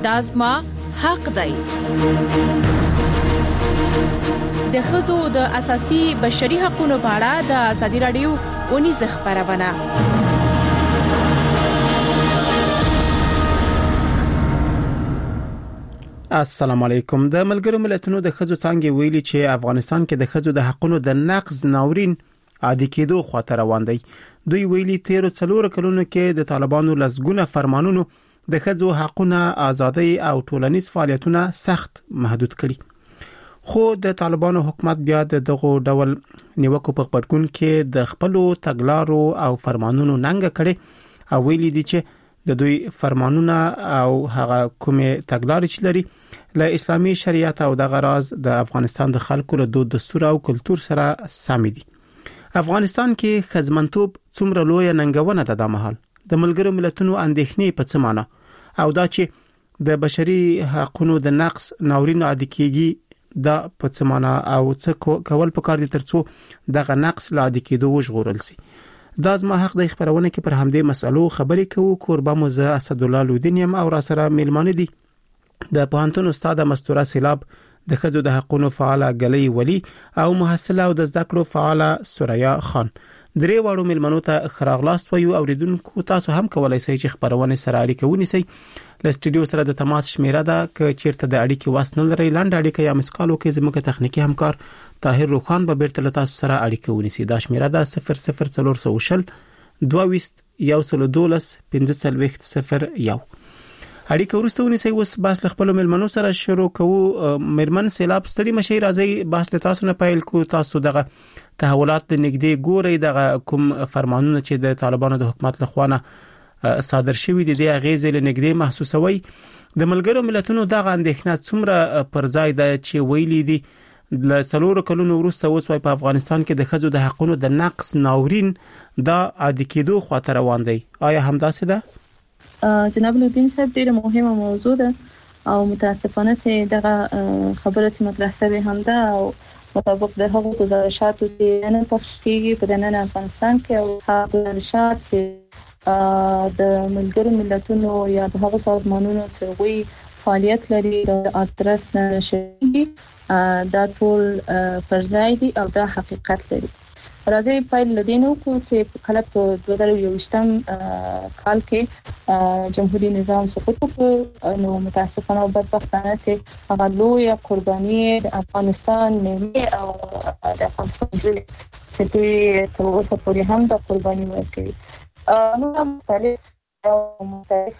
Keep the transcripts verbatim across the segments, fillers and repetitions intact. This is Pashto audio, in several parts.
دا زما حق دی. د ښځو د اساسي بشري حقوقو په اړه د ازادي رادیو ونیزه خبرونه. السلام علیکم. د ملګرو ملتونو د ښځو څنګه ویلي چې افغانستان کې د ښځو د حقوقو د نقض ناورین عادي کېدو خاطر روان دی. دوی ویلي تیر څلور کلونو کې د طالبانو لسګونه فرمانونو د ښځو حقوقونه، ازادي او ټولنیز فعالیتونه سخت محدود کړي. خو د طالبانو حکومت بیا دغه ډول نیوکو په خبرګون کې د خپل تګلارو او فرمانونو ننګ کړي او ویلي دي چې د دوی فرمانونه او هغه کومه تګلارې چې لري له اسلامي شریعت او د غراز د افغانستان د خلکو له دود دستور او کلچر سره سم دي. افغانستان کې خدمتوب څومره لوی ننګونه ده د مهال د ملګرو ملتونو اندېښنې په څه معنی او دا چې د بشري حقوقو د نقض ناورین عادي کېږي دا په څه معنی او څه کول پکار دي ترڅو دغه نقص لا عادي کېدو وژغورل شي. دا زما حق د خبرونه کې پر همدې مسلو خبرې کوو. قربا موزه اسد الله لودینیم او را سره میلمانه دي د پوهنتون استاد مستوره سیلاب، د ښځو د حقوقو فعال غلي ولی او محصله او د زده کړو فعال سوریا خان. درې واړو میلمنو ته خراغلاست ویو. اوریدونکو تاسو هم کولای شئ چې خبرونه سره اړیکه ونیسئ. ل سټډیو سره د تماس شمیره ده ک چیرته د اړیکې واسنه لري لاند اړیکه یا مسکالو کې زموږ تخنیکی همکار طاهر روخان به بیرته تاسو سره اړیکه ونیسي. دا شمیره ده صفر صفر څلور سو شل دوه وست یو سل دولس پنځه څلوېښت صفر یو. اړیکه ورسته ونیسي. اوس باس خپل ملمنو سره شروع کوو. مرمن سیلاب ستړي مشي راځي باس له تاسو نه پایل کو. تاسو دغه تحولات د نګدې ګوري دغه کوم فرمانونه چې د طالبانو د حکومت لخوا صادر شوی دي د غیزې له نګدې محسوسوي. د ملګرو ملتونو دغه اندېښنه څومره پر ځای ده چې ویلي دي د څلور کلونو وروسته اوس په افغانستان کې د ښځو د حقوقو د نقض ناورین دا عادي کېدو خاطر روان دی. آیا همداسې ده؟ جناب لودین صاحب ډیره مهمه موضوع ده او متاسفانه چې دغه خبره چې مطرح شوی هم ده او مطابق د هغو گزارشاتو چې نه پخش کیږي په دننه افغانستان کې او هغه گزارشات چې د ملګرو ملتونو یا د هغو سازمانونو چې وی فعالیت لري د ادرس نه شي دا ټول پر ځای دي او دا حقیقت لري. راځي پایل لدینو کو چې کله په دوه زره یوویشتم کال کې جمهوریت نظام سقوط وکړ نو متاسفانه او بدبختانه چې هغه لوی قرباني د افغانستان نه او د افغانستان چې تر اوسه پورې هم د قرباني ورکړي نو مختلف او مختلف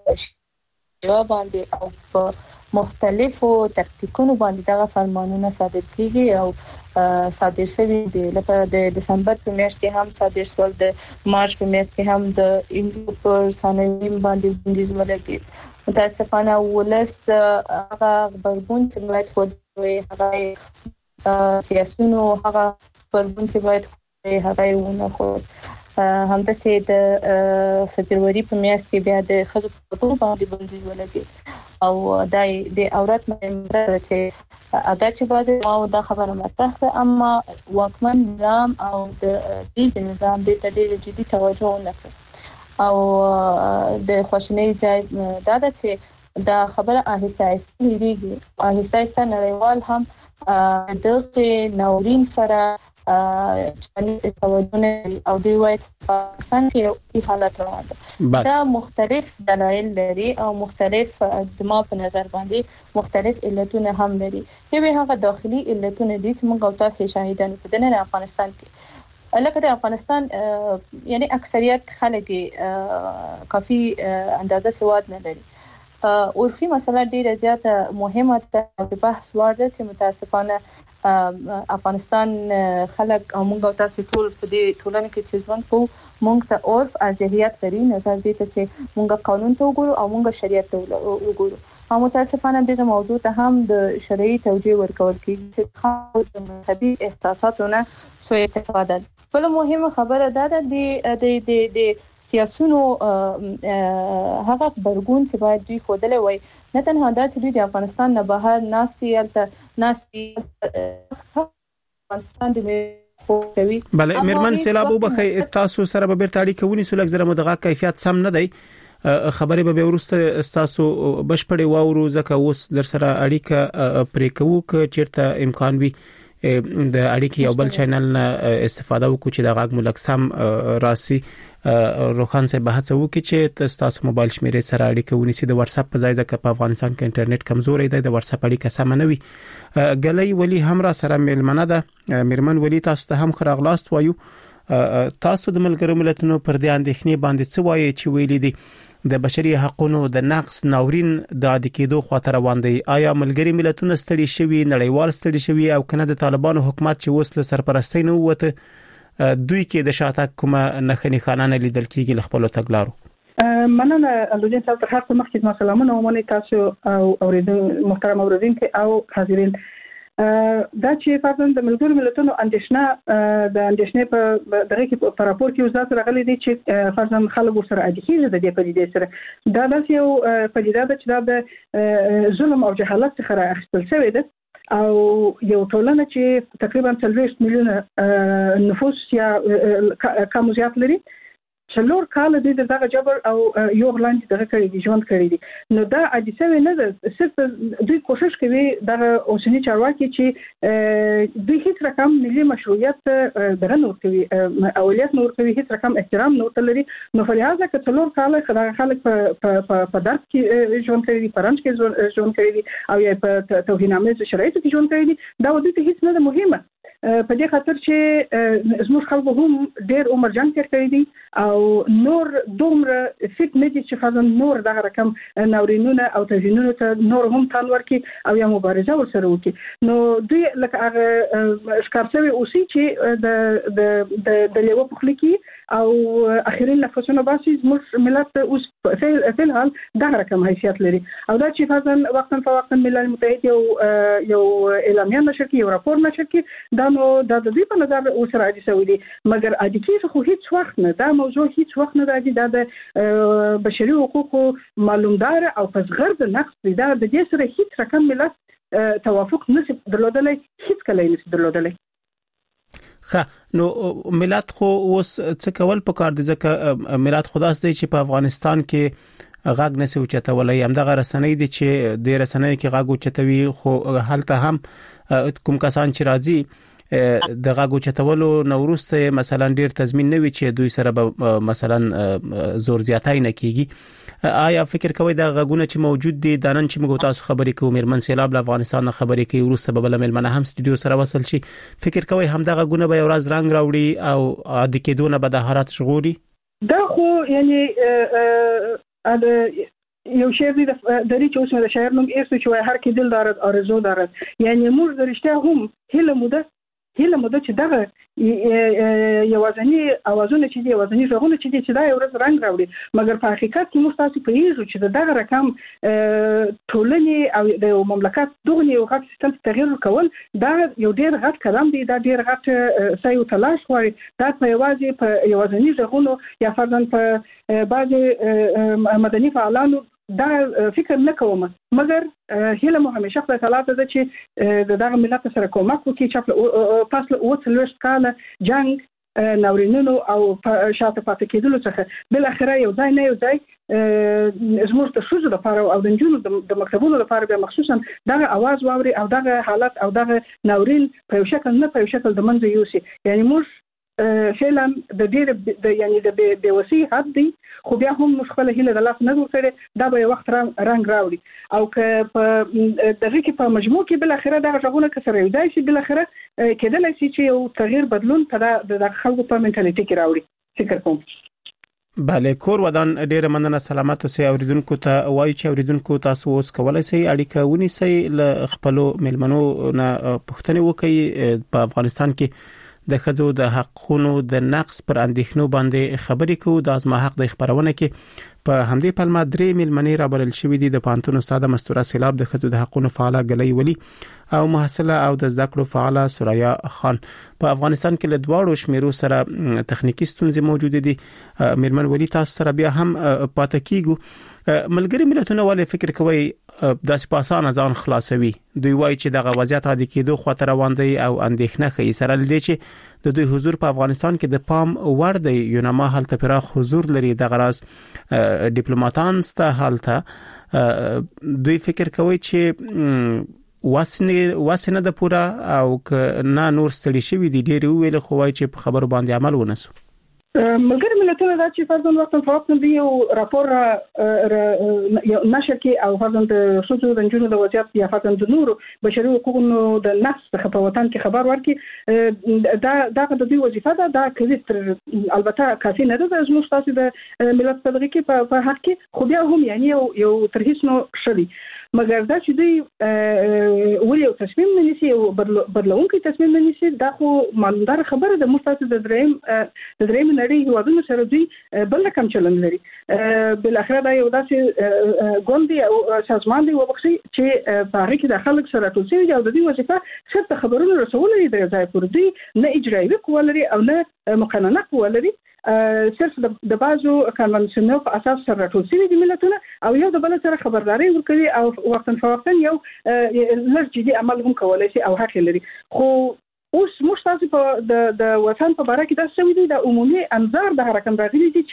جواب باندې او مختلفو تکتیکونو باندې دا فرمانونه صادر کیږي او صادر شوی دی. لکه د دسمبر په میاشت کې هم صادر شول، د مارچ په میاشت کې هم د انګلیس پر سانویم باندې بندیز ولګي. متاسفانه ولس هغه خبرګون چې باید خود وي هغه سیاسيونو هغه خبرګون چې باید هغه ونه خو همداسې د فبرवरी په میاشت کې بیا د خځو په ټول باندې بندیز ولګي او دای د اورات ممبر چې اگر چې باز ما دا خبره مطرح کړه اما واکمن نظام او د دې نظام د تدریج جدي توجه نه کړ او د خوشنۍ ځای دا د چې دا خبره آهسته آهسته لريږي آهسته آهسته نړیوال هم دغه ناورین سره چې توجه او دی وایي پاکستان کې حالت روان ده. دا مختلف دلایل لري او مختلف دما په نظر باندې مختلف علتونه هم لري. یوه هغه داخلي علتونه دي چې موږ او تاسو شاهدان په دننه افغانستان کې لکه د افغانستان یعنی اکثریت خلک کافي اندازه سواد نه لري. عرفي مسله ډیره زیاته مهمه ده او بحث وړ ده چې متاسفانه افغانستان خلک او موږ تاسو ټول په دې ټولنه کې چې ژوند کوو موږ ته عرف ارجحیت لري نظر دې ته چې موږ قانون ته وګورو او موږ شریعت ته وګورو او متاسفانه دغه موضوع ته هم د شرعي توجیه ورکول کیږي چې خاص د مذهبي احساساتونه سوء استفاده. بل مهمه خبره ده د د د سیاسيونو هغه برګون چې باید دوی خودلې وای نه تنها دا چې دوی د افغانستان نه بهر ناستي الته ناستي افغانستان د کوي. بله مرمن سیلاب وبخې تاسو سره به بیرته اړیکه ونیسو لږ زره مدغه کیفیت سم نه دی خبرې به ورسته استاسو بشپړې واورو ځکه اوس در سره اړیکه پرې کوو ک چیرته امکان وي د اړیکې یو بل چینل نه استفاده وکړو چې د غاګ ملک سم راسي روخان صاحب هڅه وکړي چې تاسو موبایل شمیرې سره اړیکه ونیسي د واتس اپ په ځای ځکه په افغانستان کې انټرنیټ کمزوري دی د واتس اپ اړیکه سم نه وي ګلې ولی هم را سره ملمنه ده میرمن ولی تاسو ته هم خراغلاست وایو تاسو د ملګرو ملتونو پر دې اندېښنې باندې څه وایي چې ویلي دي د بشري حقوقو د نقص ناورین د عادي کېدو خاطر روان دي آیا ملګري ملتونه ستړي شوي نړیوال ستړي شوي او کنه د طالبانو حکومت چې وسله سرپرستی نه وته دوی کې د شاتګ کومه نخني خانانه لیدل کېږي ل خپل تګلارو مننه الودین صاحب تر هغه مخکې ما سلامونه ومني تاسو او اوریدونکو محترم اوریدونکو او حاضرین دا چې فرضاً د ملګرو ملتونو اندېښنه د اندېښنې په دغه کې په راپور کې وزارت راغلي دي چې فرضاً خلک ورسره عادي کېږي د دې پدیدې سره دا داسې یو پدیده ده چې دا د ظلم او جهالت څخه راخیستل شوی ده او یو ټولنه چې تقریبا څلوېښت میلیونه نفوس یا کم زیات لري څلور کال د دغه جبر او یو غلاندې دغه کړی دي ژوند کړی دي نو دا عاجزه نه ده صرف دوی کوشش کوي دغه اوسنی چارواکي چې دوی هیڅ رقم ملي مشروعیت دغه نور کوي اولیت نور کوي هیڅ رقم احترام نور لري نو فلهذا که څلور کال خلک په په درس کې ژوند کړی دي پرنټ کې ژوند کړی دي او یا په توهینامه شرایطو کې ژوند کړی دي دا دوی ته هیڅ نه ده مهمه په دې خاطر چې زموږ خلکو هم ډېر عمر جنگ کړی دي او نور دومره فټ نه دي چې فزن نور دغه رقم ناورینونه او توهینونه ته نور هم تان ورکي او یا مبارزه ورسره وکړي نو دوی لکه هغه ښکارسوي اوسي چې د د د لیوه په خله کې او اخرین نفسونه باسي زموږ ملت اوس په الحال دغه رقم حیثیت لري او دا چې فزن وقتا فوقتا ملل متحد یو یو اعلامیه نشر کوي یو راپور نشر کوي دا نو د دې په نظر اوس راځي سعودي مګر عادي کې خو هیڅ وخت نه دا موضوع هیڅ وخت نه راځي دا د بشري حقوقو معلومدار او پسغرد نقص دا د دې سره هیڅ رقم ملت توافق نشي درلودلای هیڅ کله نشي درلودلای خه نو ملت خو اوس څه کول پکار دي ځکه ملت خداس دی چې په افغانستان کې غاګ نسی اوچتولای هم د غرسنۍ دي چې د رسنۍ کې غاګ اوچتوي خو هلته هم کوم کسان چې راځي د غاګ اوچتولو نورسته مثلا ډیر تضمین نه وي چې دوی سره به مثلا زور زیاتای نه کیږي آیا فکر کوي دا غاګونه چې موجود دي د نن چې موږ تاسو خبرې کوو میرمن سیلاب له افغانستان خبرې کوي ورسته به بل ملمنه هم استودیو سره وصل شي فکر کوي هم دا غاګونه به ورځ رنگ راوړي او عادي کېدونه به د حالت شغوري دا خو یعنی ا یو شعر دی د ریچ اوس مې د شاعر نوم ایستو چې هر کې دل دارد آرزو دارد یعنی موږ د رښتیا هم هله موده هله موده چې دغه یوازنی اوازونه چې دی یوازنی ژغونه چې دی چې دا یو ورځ رنگ راوړي مګر په حقیقت کې موږ تاسو په یوه چې دغه رقم ټولنې او د مملکت دغه یو غټ سیستم تغییر کول دا یو ډیر غټ قدم دی دا ډیر غټ سایو تلاش غواړي دا په یوازې په یوازنی ژغونو یا فرضاً په بعض مدني فعالانو دا فکر نه کوم مګر هله مو همیشه خدای تعالی ته چې د دغه ملت سره کومک وکړي چې پس له اوسلوست کاله جنگ ناورینونو او شاته پاتې کېدلو څخه بل اخره یو ځای نه یو ځای زموږ د شوزو لپاره او د جنونو د مکتبونو لپاره به مخصوصا دغه आवाज واوري او دغه حالت او دغه ناورین په یو شکل نه په یو شکل د منځ یوسي یعنی موږ فعلا د ډېر د یعنی د بې وسی حد دی خو بیا هم مشکل هله د لاس نه ورکړي دا به یو وخت رنگ راوړي او که په دغه کې په مجموع کې بل اخره دغه ژغونه کسر یو دای شي بل اخره کېدل شي چې یو تغییر بدلون په د خلکو په منټالیټي کې راوړي فکر کوم بله کور ودان ډیره مننه سلامت اوسئ اوریدونکو ته وایي چې اوریدونکو تاسو اوس کولای شئ اړیکه ونیسئ ل خپل ملمنو نه پوښتنه وکړئ په افغانستان کې د خځو د حقونو د نقص پر اندېښنو باندې خبرې کوو د ازما حق د خبرونه کې په همدې پلمه درې ملمنې رابلل شوې دي د پانتون استاد مستوره سیلاب د خځو د حقونو فعاله ګلې ولی او محصله او د زده کړو فعاله سوریا خان په افغانستان کې له دواړو شمیرو سره تخنیکی ستونزې موجود دي ملمن ولی تاسو سره بیا هم پاتې کیږو ملګری ملتونه ولې فکر کوي د سپاسانه ځان خلاصوي دوی وایي چې دغه وضعیت عادي کېدو خاطر روان دی او اندېښنه کوي سره لدی چې د دوی حضور په افغانستان کې د پام وړ دی یو نه ما حالت پراخ حضور لري د غراز ډیپلوماټان ست حالته دوی فکر کوي چې واسنه واسنه د پورا او نه نور ستړي شوی دي ډیر ویل خو وايي چې په خبرو باندې عمل ونسو. ملګری ملتونه دا چې فرضاً وخت په وخت دی یو راپور یو نشر کې او فرضاً د شوزو د جنونو د وضعیت یا فرضاً د نورو بشري حقوقو د نقص څخه په وطن کې خبر ورکړي دا دا د دوی وظیفه ده دا کوي البته کافي نه ده زموږ تاسو د ملت تبلیغ کې په حق کې خو بیا هم یعنی یو تر هیڅ نو شدي مګر دا چې دوی ولې یو تصمیم نه نیسي او بدلونکي تصمیم نه نیسي دا خو معلومدار خبره ده موږ تاسو د دریم د دریم نړۍ هیوادونو سره دوی بل کم چلند لري بل اخر دا یو داسې ګوندي او سازمان دی وبخشي چې په هغه کې د خلک سره ټول شي او د دې وظیفه صرف خبرونه رسول لري د ځای پر دوی نه اجرایي قوه لري او نه مقننه قوه لري صرف د بازو کنونشنل په اساس سره ټول شي د ملتونو او یو د بل سره خبرداري ورکوي او وختن فوقتن یو لږ جدي عمل هم کولای شي او حق لري خو اوس موږ تاسو په د د وطن په اړه کې دا څه ویلي د عمومي انظار د حرکت راغلي دي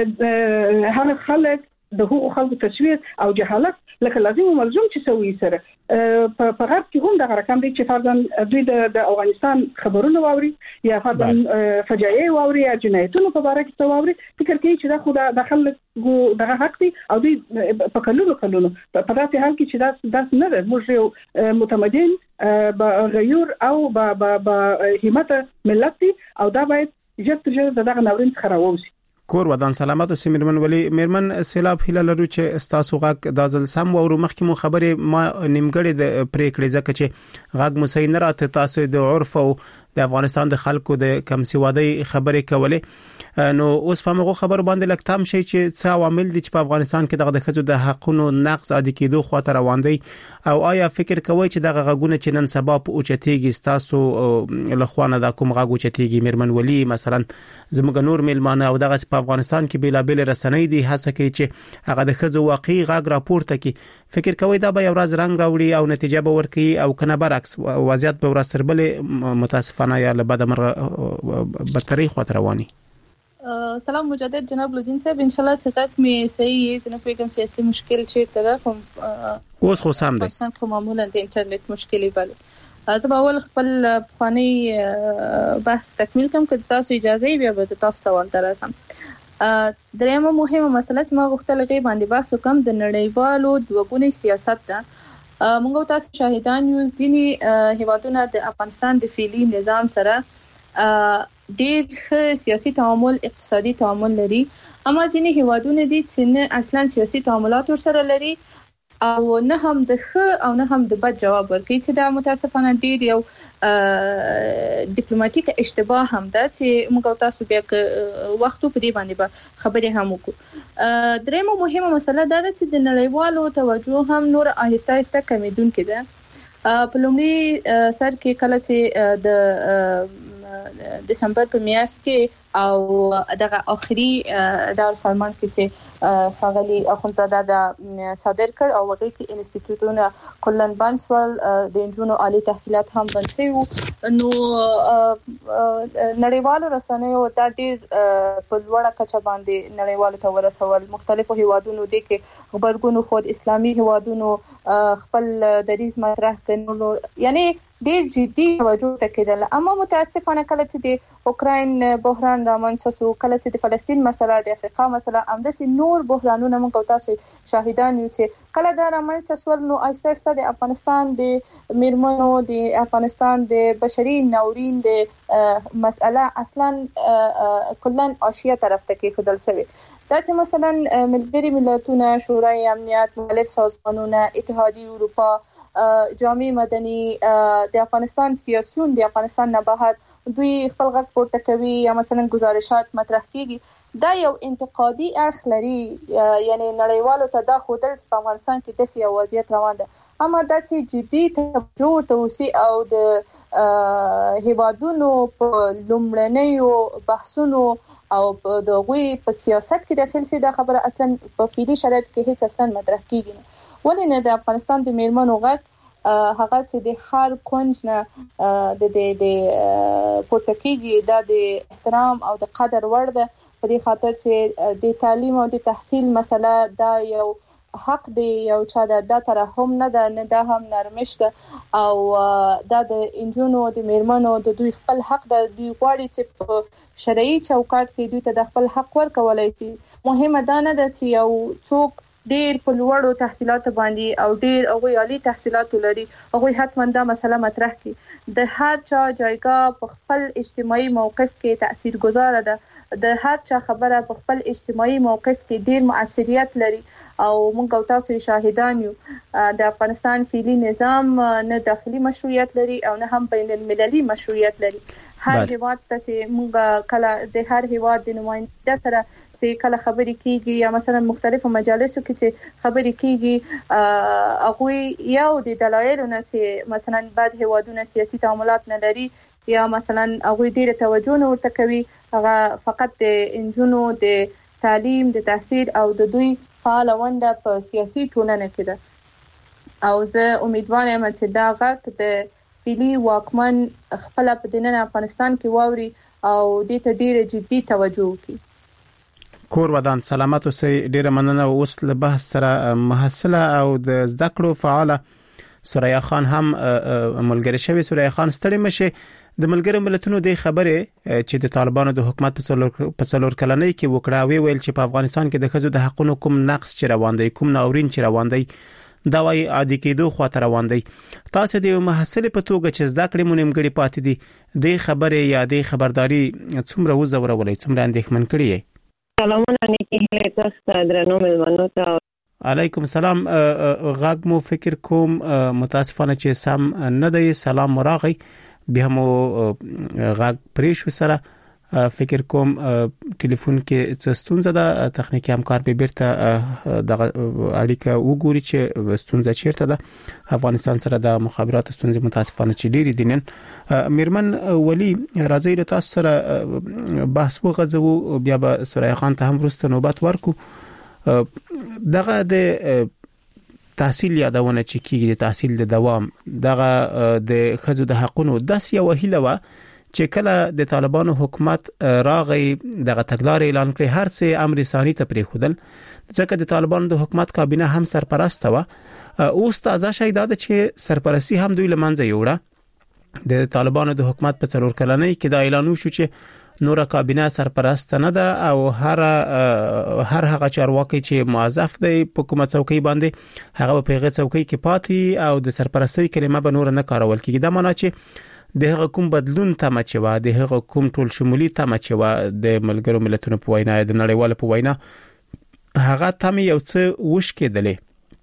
چې هر خلک د حقوق خلکو تشویق او جهالت لکه لازم او ملزوم چې سوي سره په غرب کې هم د رقم دي چې فرضاً دوی د افغانستان خبرونه واوري یا فرضاً فجایع واوري یا جنایتونو په اړه کې واوري فکر کوي چې دا خو د خلکو دغه حق دي او دوی په کلونو کلونو په داسې حال کې چې دا داس نه ده موږ یو متمدن با غیور او با با همت ملت دي او دا باید جت جت دغه ناورین څخه راوځي. کور ودان سلامات او سیمرمن ولی میرمن سیلاب هله لرو چې استاسو غږ د ځل سم او مخکې مو خبره ما نیمګړې د پریکړې ځکه چې غږ مسین راته تاسو د عرف او د افغانستان د خلکو د کمسیوادي خبرې کولې نو اوس په موږ خبر باندې لکتام شي چې څه عوامل دي چې په افغانستان کې دغه خځو د حقونو نقض عادي کېدو خاطر روان دي او آیا فکر کوي چې دغه غږونه چې نن سبا په اوچتېږي تاسو لخوانه د کوم غږ اوچتېږي میرمن ولی مثلا زموږ نور میلمانه او دغه په افغانستان کې بیلابل رسنۍ دي هڅه کوي چې هغه د خځو واقعي غږ راپورته کړي فکر کوي دا به یو ورځ رنگ راوړي او نتیجه به ورکړي او کنه برعکس وضعیت به ورستر بل متاسفانه یا له بعد مرغه بدتري خاطر رواني. سلام مجدد جناب لودین صاحب ان شاء الله څنګه مې صحیح زنه پیغام سیاسي مشکل چیرته ده کوم اوس خو سم ده پرسنت خو معمولا د انټرنیټ مشکلې بل زه به اول خپل بخوانی بحث تکمیل کوم که تاسو اجازه بیا به تاسو سوال دراسم. دریمه مهمه مسله چې ما غوښتل غي باندې بحث وکم د نړیوالو دوګونی سیاست ده موږ تاسو شاهدان یو ځینی هیوادونه د افغانستان د فعلی نظام سره ډېر سیاسي تعامل اقتصادي تعامل لري اما ځینې هیوادونه دي چې نه اصلا سیاسي تعاملات ورسره لري او نه هم د ښه او نه هم د بد جواب ورکوي چې دا متاسفانه ډېر یو ډیپلوماټیک اشتباه هم ده چې موږ تاسو بیا وخت په دې باندې به خبرې هم وکړو. درېمه مهمه مسله دا ده چې د نړیوالو توجه هم نور آهسته آهسته کمیدونکې ده په لومړي سر کې کله چې د دسمبر په میاشت کې او دغه اخري دور فرمان کې چې فغلی اخوندزاده د صادر کړ او هغه کې انسټیټیوټونه کلن بنسول د انجونو عالی تحصیلات هم بنسي نو نړیوالو رسنیو د ډېر په لوړه کچه باندې نړیوالو ته ورسول مختلفو هیوادونو د کې خبرګونو خود اسلامي هیوادونو خپل دریز مطرح کړي یعنی ډېر جدي توجه تکیدل اما متاسفانه کله چې د اوکراین بحران رامنځته شو کله چې د فلسطین مسله د افریقا مسله همداسې نور بحرانونه موږ تاسو شاهدان یو چې کله دا رامنځته شول نو آیسته د افغانستان د میرمنو د افغانستان د بشري ناورین د مسله اصلا کلن آشیا طرف ته کې خدل شوی دا چې مثلا ملګری ملتونه شورای امنیت مختلف سازمانونه اتحادیه اروپا جامعه مدني د افغانستان سیاسيون د افغانستان نه بهر دوی خپل غږ پورته کوي یا مثلا گزارشات مطرح کیږي دا یو انتقادي اړخ لري یعنی نړیوالو ته دا خودل په افغانستان کې د سیاسي وضعیت روان ده اما دا چې جدي توجه توسي او د هیوادونو په لومړنیو بحثونو او د غوي په سیاست کې داخل سي دا خبره اصلا په فعلی شرایط کې هیڅ اصلا مطرح کیږي نه ولې نه د افغانستان د میرمنو غږ هغه چې د هر کونج نه د د پورته کیږي د احترام او د قدر وړ ده په دې خاطر چې د تعلیم او د تحصیل مسله دا یو حق دی، یو چا د ترحم نه ده، نه دا هم نرمش ده او دا د انجونو د میرمنو د دوی خپل حق ده. دوی غواړي چې په شرعي چوکاټ کې دوی ته د خپل حق ورکولای شي. مهمه دا نه ده چې یو څوک ډېر په لوړو تحصیلاتو باندې او ډېر هغوی عالی تحصیلاتو لري، هغوی حتما دا مسله مطرح کړي. د هر چا جایګاه په خپل اجتماعي موقف کې تاثیرګذاره ده، د هر چا خبره په خپل اجتماعي موقف کې ډېر مؤثریت لري او موږ او تاسو شاهدان یو. د افغانستان فعلی نظام نه داخلي مشروعیت لري او نه هم بین المللي مشروعیت لري. هر هیواد ته چې موږ کله د هر هیواد د نماینده سره چې کله خبرې کیږي یا مثلا مختلفو مجالسو کې چې خبرې کیږي، هغه یو د دلایلو نه چې مثلا بعض هیوادونه سیاسي تعاملات نه لري یا مثلا هغه ډیره توجه نه ورته کوي، هغه فقط د انجونو د تعلیم، د تحصیل او د دوی فعال ونده په سیاسي ټولنه کې ده. او زه امیدوار یم چې دا غږ د فعلی واکمن خپل په دننه افغانستان کې واوري او دې ته ډیره جدي توجه وکړي. کور ودان سلامت اوسئ. ډیره مننه. اوس له بحث سره محصله او د زده کړو فعاله سوریا خان هم ملګری شوی. سوریا خان ستړي مشه. د ملګرو ملتونو د خبره چې د طالبانو د حکومت په څلور کلنۍ کې وکړه وی ویل چې په افغانستان کې د ښځو د حقوقو کوم نقص چې روان دی، کوم ناورین چې روان دی، دا وايي عادي کېدو خواته روان دی. تاسو د محصل په توګه چې زده کړې مونږ نیمګړي پاتې دي د خبره یا د خبرداري څومره وزورولې، څومره اندېښمن کړی یې؟ سلامونه نیکی هله تاسو ته درنو ملمنو ته. علیکم سلام. غاګ مو فکر کوم متاسفانه چې سم نه دی سلام راغی، بیا مو غاګ پریشو سره فکر کوم ټلیفون کې څه ستونزه ده، تخنیکی همکار به بیرته د اړیکه وګوري چې ستونزه چیرته ده. افغانستان سره د مخابرات ستونزې متاسفانه چې ډېری دي نن. میرمن ولی راځي له تاسو سره بحث وغځو، بیا به سوریا خان ته هم وروسته نوبت ورکو. دغه د تحصیل یادونه چې کیږي، د تحصیل د دوام، دغه د ښځو د حقوقو داس یو وهیله و چې کله د طالبانو حکومت راغی دغه تګلار اعلان کړی هر څه امر ثاني ته پریښودل، ځکه د طالبانو د حکومت کابینه هم سرپرست و. اوس تازه شایده ده چې سرپرستی هم دوی لمنځه یوړه. د طالبانو د حکومت په څلور کلنۍ کې دا اعلان وشو چې نور کابینه سرپرست نه ده او هر هر هغه چارواکي چې موظف دی په کومه څوکۍ باندې هغه په هغه څوکۍ کې پاتې او د سرپرستی کلمه به نور نه کارول کیږي. دا معنی چې د هغه کوم بدلون تمه چې و، د هغه کوم ټول شمولي تمه چې و د ملګرو ملتونو په وینا، د نړیوالو په وینا، هغه تمه یو څه وشکېدلې.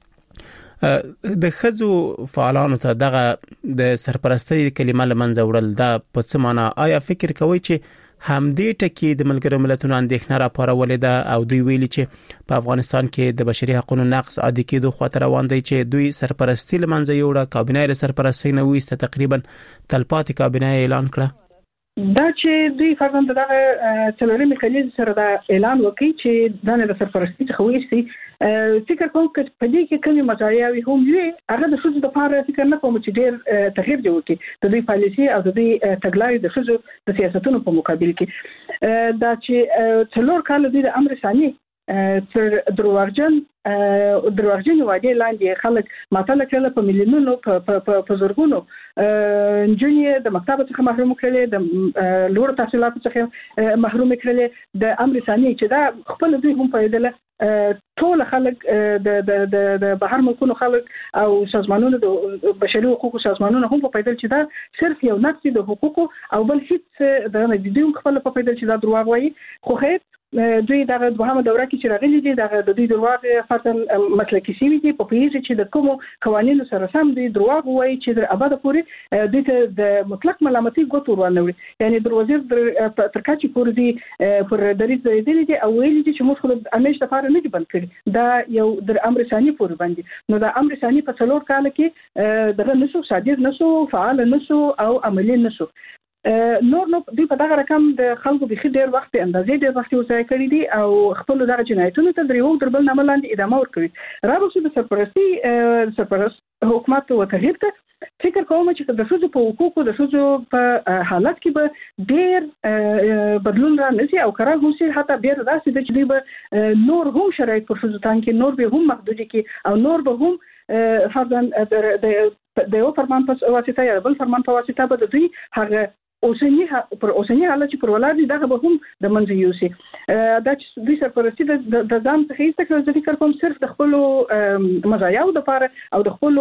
د ښځو فعالانو ته دغه د سرپرستی کلمه لمنځه وړل دا په څه معنی؟ آیا فکر کوئ چې همدې ټکی د ملګرو ملتونو اندېښنه راپارولې ده او دوی ویلي چې په افغانستان کې د بشري حقوقو نقض عادي کېدو خواته روان دی، چې دوی سرپرستی لمنځه یوړه، کابینه یې سرپرستی نه وایسته، تقریبا تلپاتې کابینه اعلان کړه؟ دا چې دوی فرضاً دغه څلورمې کلیزې سره دا اعلان وکړي چې دا نه د سرپرستی څخه وایسي، فکر کوم چې په دې کې کومې مزایاوې هم وي، هغه د ښځو لپاره فکر نه کوم چې ډېر تغییر دی وکړي د دوی پالیسي او د دوی تګلارې د ښځو د سیاستونو په مقابل کې. دا چې څلور کال دوی د امر ثاني تر دروغجن دروغجن وعده لاندې خلک ماته کړل په میلیونونو په زورګونو انجنیر د مکتب څخه محروم کړل، د لوړ تحصیلاتو څخه محروم کړل، د امر ثاني چې دا خپل دوی هم پیدل ټول خلک د د د بهر ملکونو خلک او سازمانونو د بشري حقوقو سازمانونو هم په پیدل چې دا صرف یو نقص د حقوقو او بل هیڅ د نه دي خپل په پیدل چې دا دروغ وایي. خو خیر دوی دغه دوهمه دوره کې چې راغلي دي دغه د دوی دروغ فرضاً مسلکي سوي دي په پیژه چې د کومو قوانینو سره سم دي دروغ وایي چې در ابد پورې دوی ته د مطلق ملامتي ګوتور ورنوي، یعنی د وزیر تر کچې پورې دي پر دریځ دی دي او ویلي دي چې موږ خو همیشه لپاره نه دي بند کړي، دا یو در امر ثاني پورې باندې. نو دا امر ثاني په څلور کال کې دغه نشو صادر نشو فعال نشو او عملي نشو. نور نو دوی په دغه رقم د خلکو به ډېر وخت اندازې ډېر وخت وځای کړی دي او خپل دغه جنایتونو ته دریو دربل نه ملاندې ادامه ورکوي. راوښه د سرپرستی حکومت او تغییر ته فکر کوم چې د ښځو په حقوقو د ښځو په حالت کې به ډېر بدلون را نشي او کار هم شي حتی ډېر داسې د چې به نور هم شرایط پر ښځو تان کې نور به هم محدود کې او نور به هم فرضاً د یو فرمان په واسطه یا بل فرمان په واسطه به د دوی هغه اوسنی پر اوسنی حالت چې پر ولادي دغه به هم د منځ یوسي دا چې دوی سرپرستی د ځان څخه هیڅ کله ځکه فکر کوم صرف د خپل مزایاو د لپاره او د خپل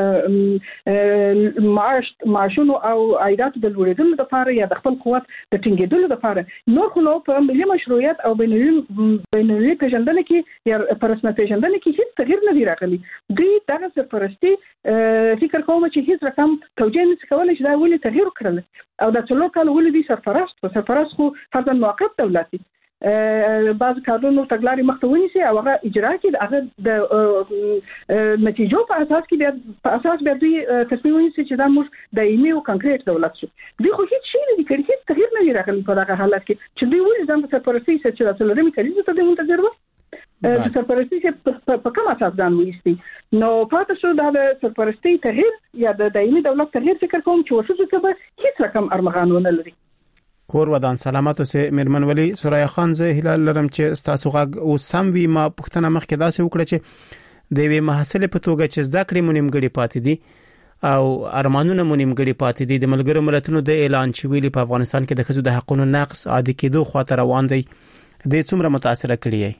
معاش معاشونو او عایداتو د لوړېدلو لپاره یا د خپل قوت د ټینګېدلو لپاره نور خو نو په ملي مشروعیت او بینالمللي پیژندنه کې یا په رسمي پیژندنه کې هیڅ تغییر نه دی راغلی دوی دغه سرپرستی فکر کوم چې هیڅ رقم توجیه نه کولای چې دا ولې تغییر کړل او د څلور کال ولې دي سرپرست په سرپرست خو فرضاً موقت دولتي بعض کارونو تګلارې مخته ونیسي او هغه اجرا کړي هغه د نتیجو په اساس کې بیا په اساس بیا دوی تصمیم ونیسي چې دا موږ دایمي او کانکریټ دولت شو دوی خو هیڅ شي نه کړی هیڅ تغییر نه راغلی په دغه حالت کې چې دوی ولې ځان په سرپرستي چې د څلورمې کلیزې ته منتظر وو د سرپرستي چې په کوم اساس ځان وایستي نو پاتې شو دا د سرپرستي تغییر یا د دایمي دولت تغییر فکر کوم چې وسوسه څه هیڅ رقم ارمغان ونه لري کور ودان سلامات اوسه میرمن ولی سوریا خان زه هلال لرم چې ستاسو غږ او سم وی ما پښتنه مخکې داسې وکړه چې د وی محصل په توګه چې زده کړې مونږ غړي پاتې دي او ارمانونه مونږ غړي پاتې دي د ملګرو ملتونو د اعلان چې ویلي په افغانستان کې د ښځو د حقوقو نقض عادي کېدو خاطر روان دی د څومره متاثر کړی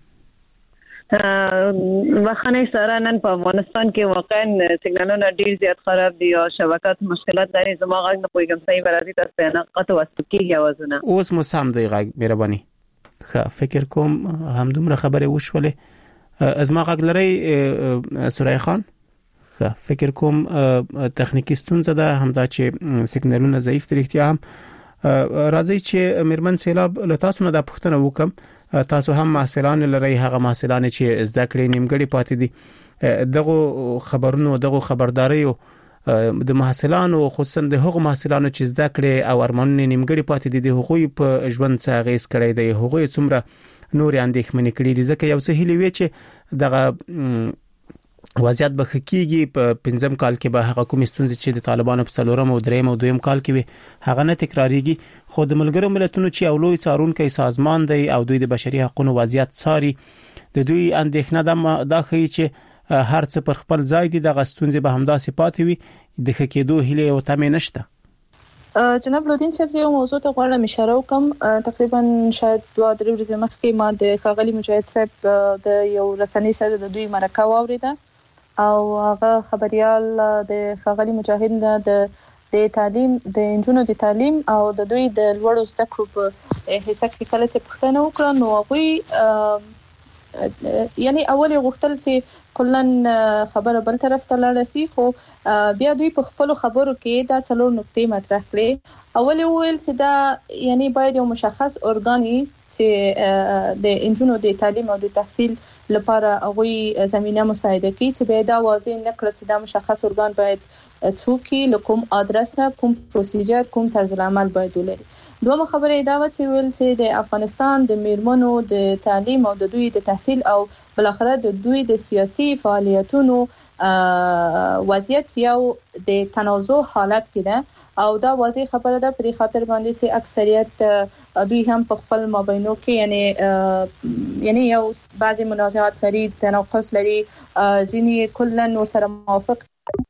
وخنه سره نن په افغانستان کې واقعا سیګنالونه ډیر زیات خراب دي او شبکات مشکلات لري زما غږ نه پوهیږم صحیح ورادي تاسو نه قطع وسکیږي اوازونه اوس مو سم دی غږ مهرباني ښه فکر کوم همدومره خبره وشوله ازما غږ لري سوریا خان ښه فکر کوم تخنیکی ستونزه ده همدا چې سیګنالونه ضعیف دي احتیا هم راځي چې میرمن سیلاب له تاسو نه د پښتنه وکم تاسو هم محصلان لري هغه محصلان چې زده کړې نیمګړي پاتې دي دغه خبرونو دغه خبرداري د محصلانو خصوصا د هغو محصلانو چې زده کړې او ارمانونه نیمګړي پاتې دي د هغوی په ژوند څخه غیس کړی دی هغوی څومره نور اندېښمنې کړي دي ځکه یو څه هیلې وی چې دغه وضعیت به حقيقي په پنځم کال کې به هغه کوم ستونزې چې د طالبانو په څلورم او دریم او دویم کال کې وي هغه نه تکراریږي خو د ملګرو ملتونو چې اولوي څارونکي سازمان دی او دوی د بشري حقوقو وضعیت څاري د دوی اندېښنه د داخلي چې هر څه پر خپل ځای دي د غستونځي به همدا صفات وي د حقیقتو هله او تمه نشته جناب لودین صاحب یو موضوع ته غواړم اشاره وکم تقریبا شاید دوه درې ورځې مخکې ما د خاغلی مجاهد صاحب د یو رسنۍ سره د دوی مرکه واوریده او هغه خبريال د خاغلی مجاهد د د تعلیم د انجونو د تعلیم او د دوی د لوړو زده کړو په حصہ کې کله چې پښتنه وکړه نو هغه یعنی اول غوښتل چې کلن خبره بل طرف ته لاړ شي خو بیا دوی په خپل خبرو کې دا څلور نقطې مطرح کړې اول ویل چې دا یعنی باید یو مشخص ارګانی چې د انجونو د تعلیم او د تحصیل لپاره هغه زمينه مساعده کوي چې به دا واضح نکړي چې دا مشخص ارګان باید څوکي لکم ادرس نه کوم پروسیجر کوم طرز العمل باید ولري دوه خبره دا و چې ویل چې د افغانستان د میرمنو د تعلیم او د دوی د تحصیل او بل اخر د دوی د سیاسي فعالیتونو وضعیت یو د تنازع حالت کې ده او دا واضح خبره ده په خاطر باندې چې اکثریت دوی هم په خپل مابینو کې یعنی یعنی یو بعضی منازعات لري تناقض لري ځینې کلن ور سره موافق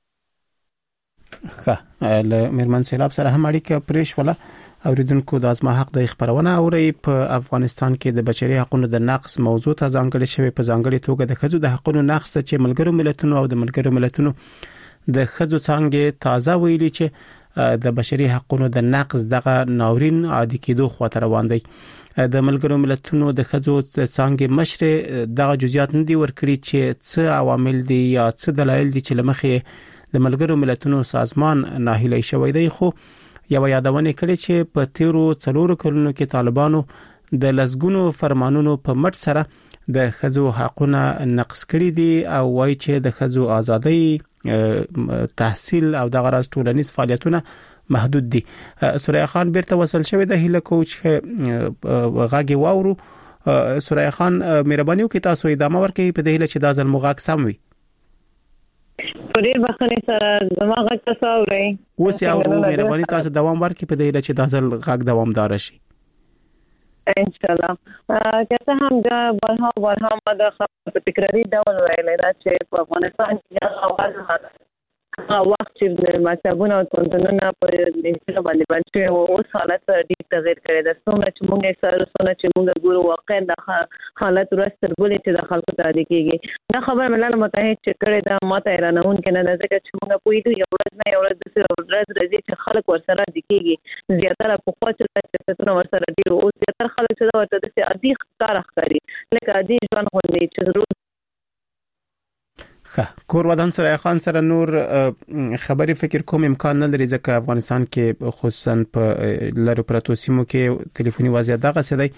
ښه له میرمن سیلاب سره هم اړیکه پرېښ ولا اوریدونکو د ازما حق د خبرونه اوري په افغانستان کې د بشري حقوقو د نقض موضوع ته ځانګړي شوی په ځانګړي توګه د ښځو د حقوقو نقض چې ملګرو ملتونو او د ملګرو ملتونو د ښځو څنګه تازه ویلي چې د بشري حقوقو د نقض دغه ناورین عادي کېدو خاطر روان دی د ملګرو ملتونو د ښځو څنګه مشر دغه جزئیات نه دی ورکړي چې څه عوامل دي یا څه دلایل دي چې لمخې د ملګرو ملتونو سازمان ناهیلي شوی دی خو یو یادونه کړي چې په تیرو څلورو کلونو کې طالبانو د لسګونو فرمانونو په مټ سره د ښځو حقوقونه نقض کړي دي او وایي چې د ښځو ازادۍ تحصیل او د غرض ټولنیز فعالیتونه محدود دي سوریا خان بیرته وصل شوی د هله کوچ غاګي واورو سوریا خان مهرباني وکړئ تاسو ادامه ورکړئ په دې هله چې دا ځل مغاک سم وي ډېر بخښنې سره زما غږ تاسو اورئ. اوس یې اورو. مهرباني تاسو دوام ورکړئ په دې اړه چې دا ځل غږ دوامدار شي ان شاء الله. که څه هم دا ورها ورها ما د په تکراري ډول ویلای دا چې په افغانستان کې اول هغه وخت چې مکتبونه او پوهنتونونه په دې باندې باندې او اوس حالت ډېر تغیر کړی دی. څومره چې موږ یې سره څومره چې موږ ګورو واقعا د حالت ورځ تر بلې چې د خلکو ته عادي کېږي. دا خبر ملل متحد چې کړی دا ماته اعلانونکې نه ده ځکه چې موږ پوهېدو یو ورځ نه یو ورځ داسې ورځ راځي چې خلک ورسره عادي کېږي. زیاتره پخوا چې سیاستونه ورسره ډېر اوس زیاتره خلک چې دا ورته داسې عادي ښکاره ښکاري لکه عادي ژوند غوندې چې روز ښه. کور ودان سره خان سره نور خبري فکر کوم امکان نه لري ځکه افغانستان کې خصوصا په لارو پراتو سیمو کې ټلیفوني وضعیت دغه څه دی.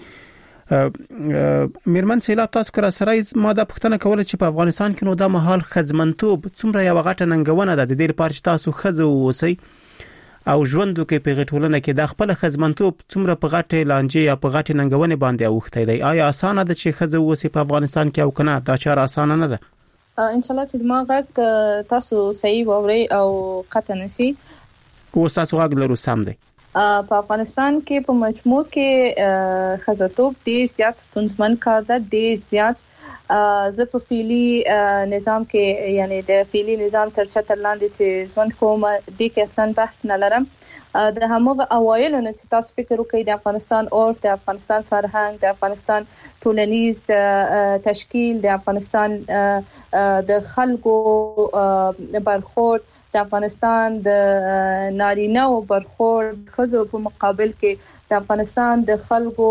میرمن سیلاب تاسو کرا سره ما د پښتنه کوله چې په افغانستان کې نو د مهال خدمتوب څومره یو غټه ننګونه ده د دې لپاره چې تاسو خزو وسی او ژوندو کې په غټولنه کې د خپل خدمتوب څومره په غټه لانجه یا په غټه ننګونه باندې اوخته دی. آیا اسانه ده چې خزو وسی په افغانستان کې او کنه دا چاره اسانه نه ده؟ ان شاء الله چې ما غږ تاسو صحیح ووري او قطع نسی او تاسو غږ لرو سم دی. په افغانستان کې په مجموع کې خزتوب ډیر زیات ستونزمن کار ده. ډیر زیات زه په فعلی نظام کې یعنی د فعلی نظام تر چتر لاندې چې ژوند کوم د کې اصلا بحث نه لرم. د همغه اوایلو نه چې تاسو فکر وکړئ د افغانستان عرف، د افغانستان فرهنګ، د افغانستان ټولنیز تشکیل، د افغانستان د خلکو برخورد، د افغانستان د نارینه او برخورد خزو په مقابل کې د افغانستان د خلکو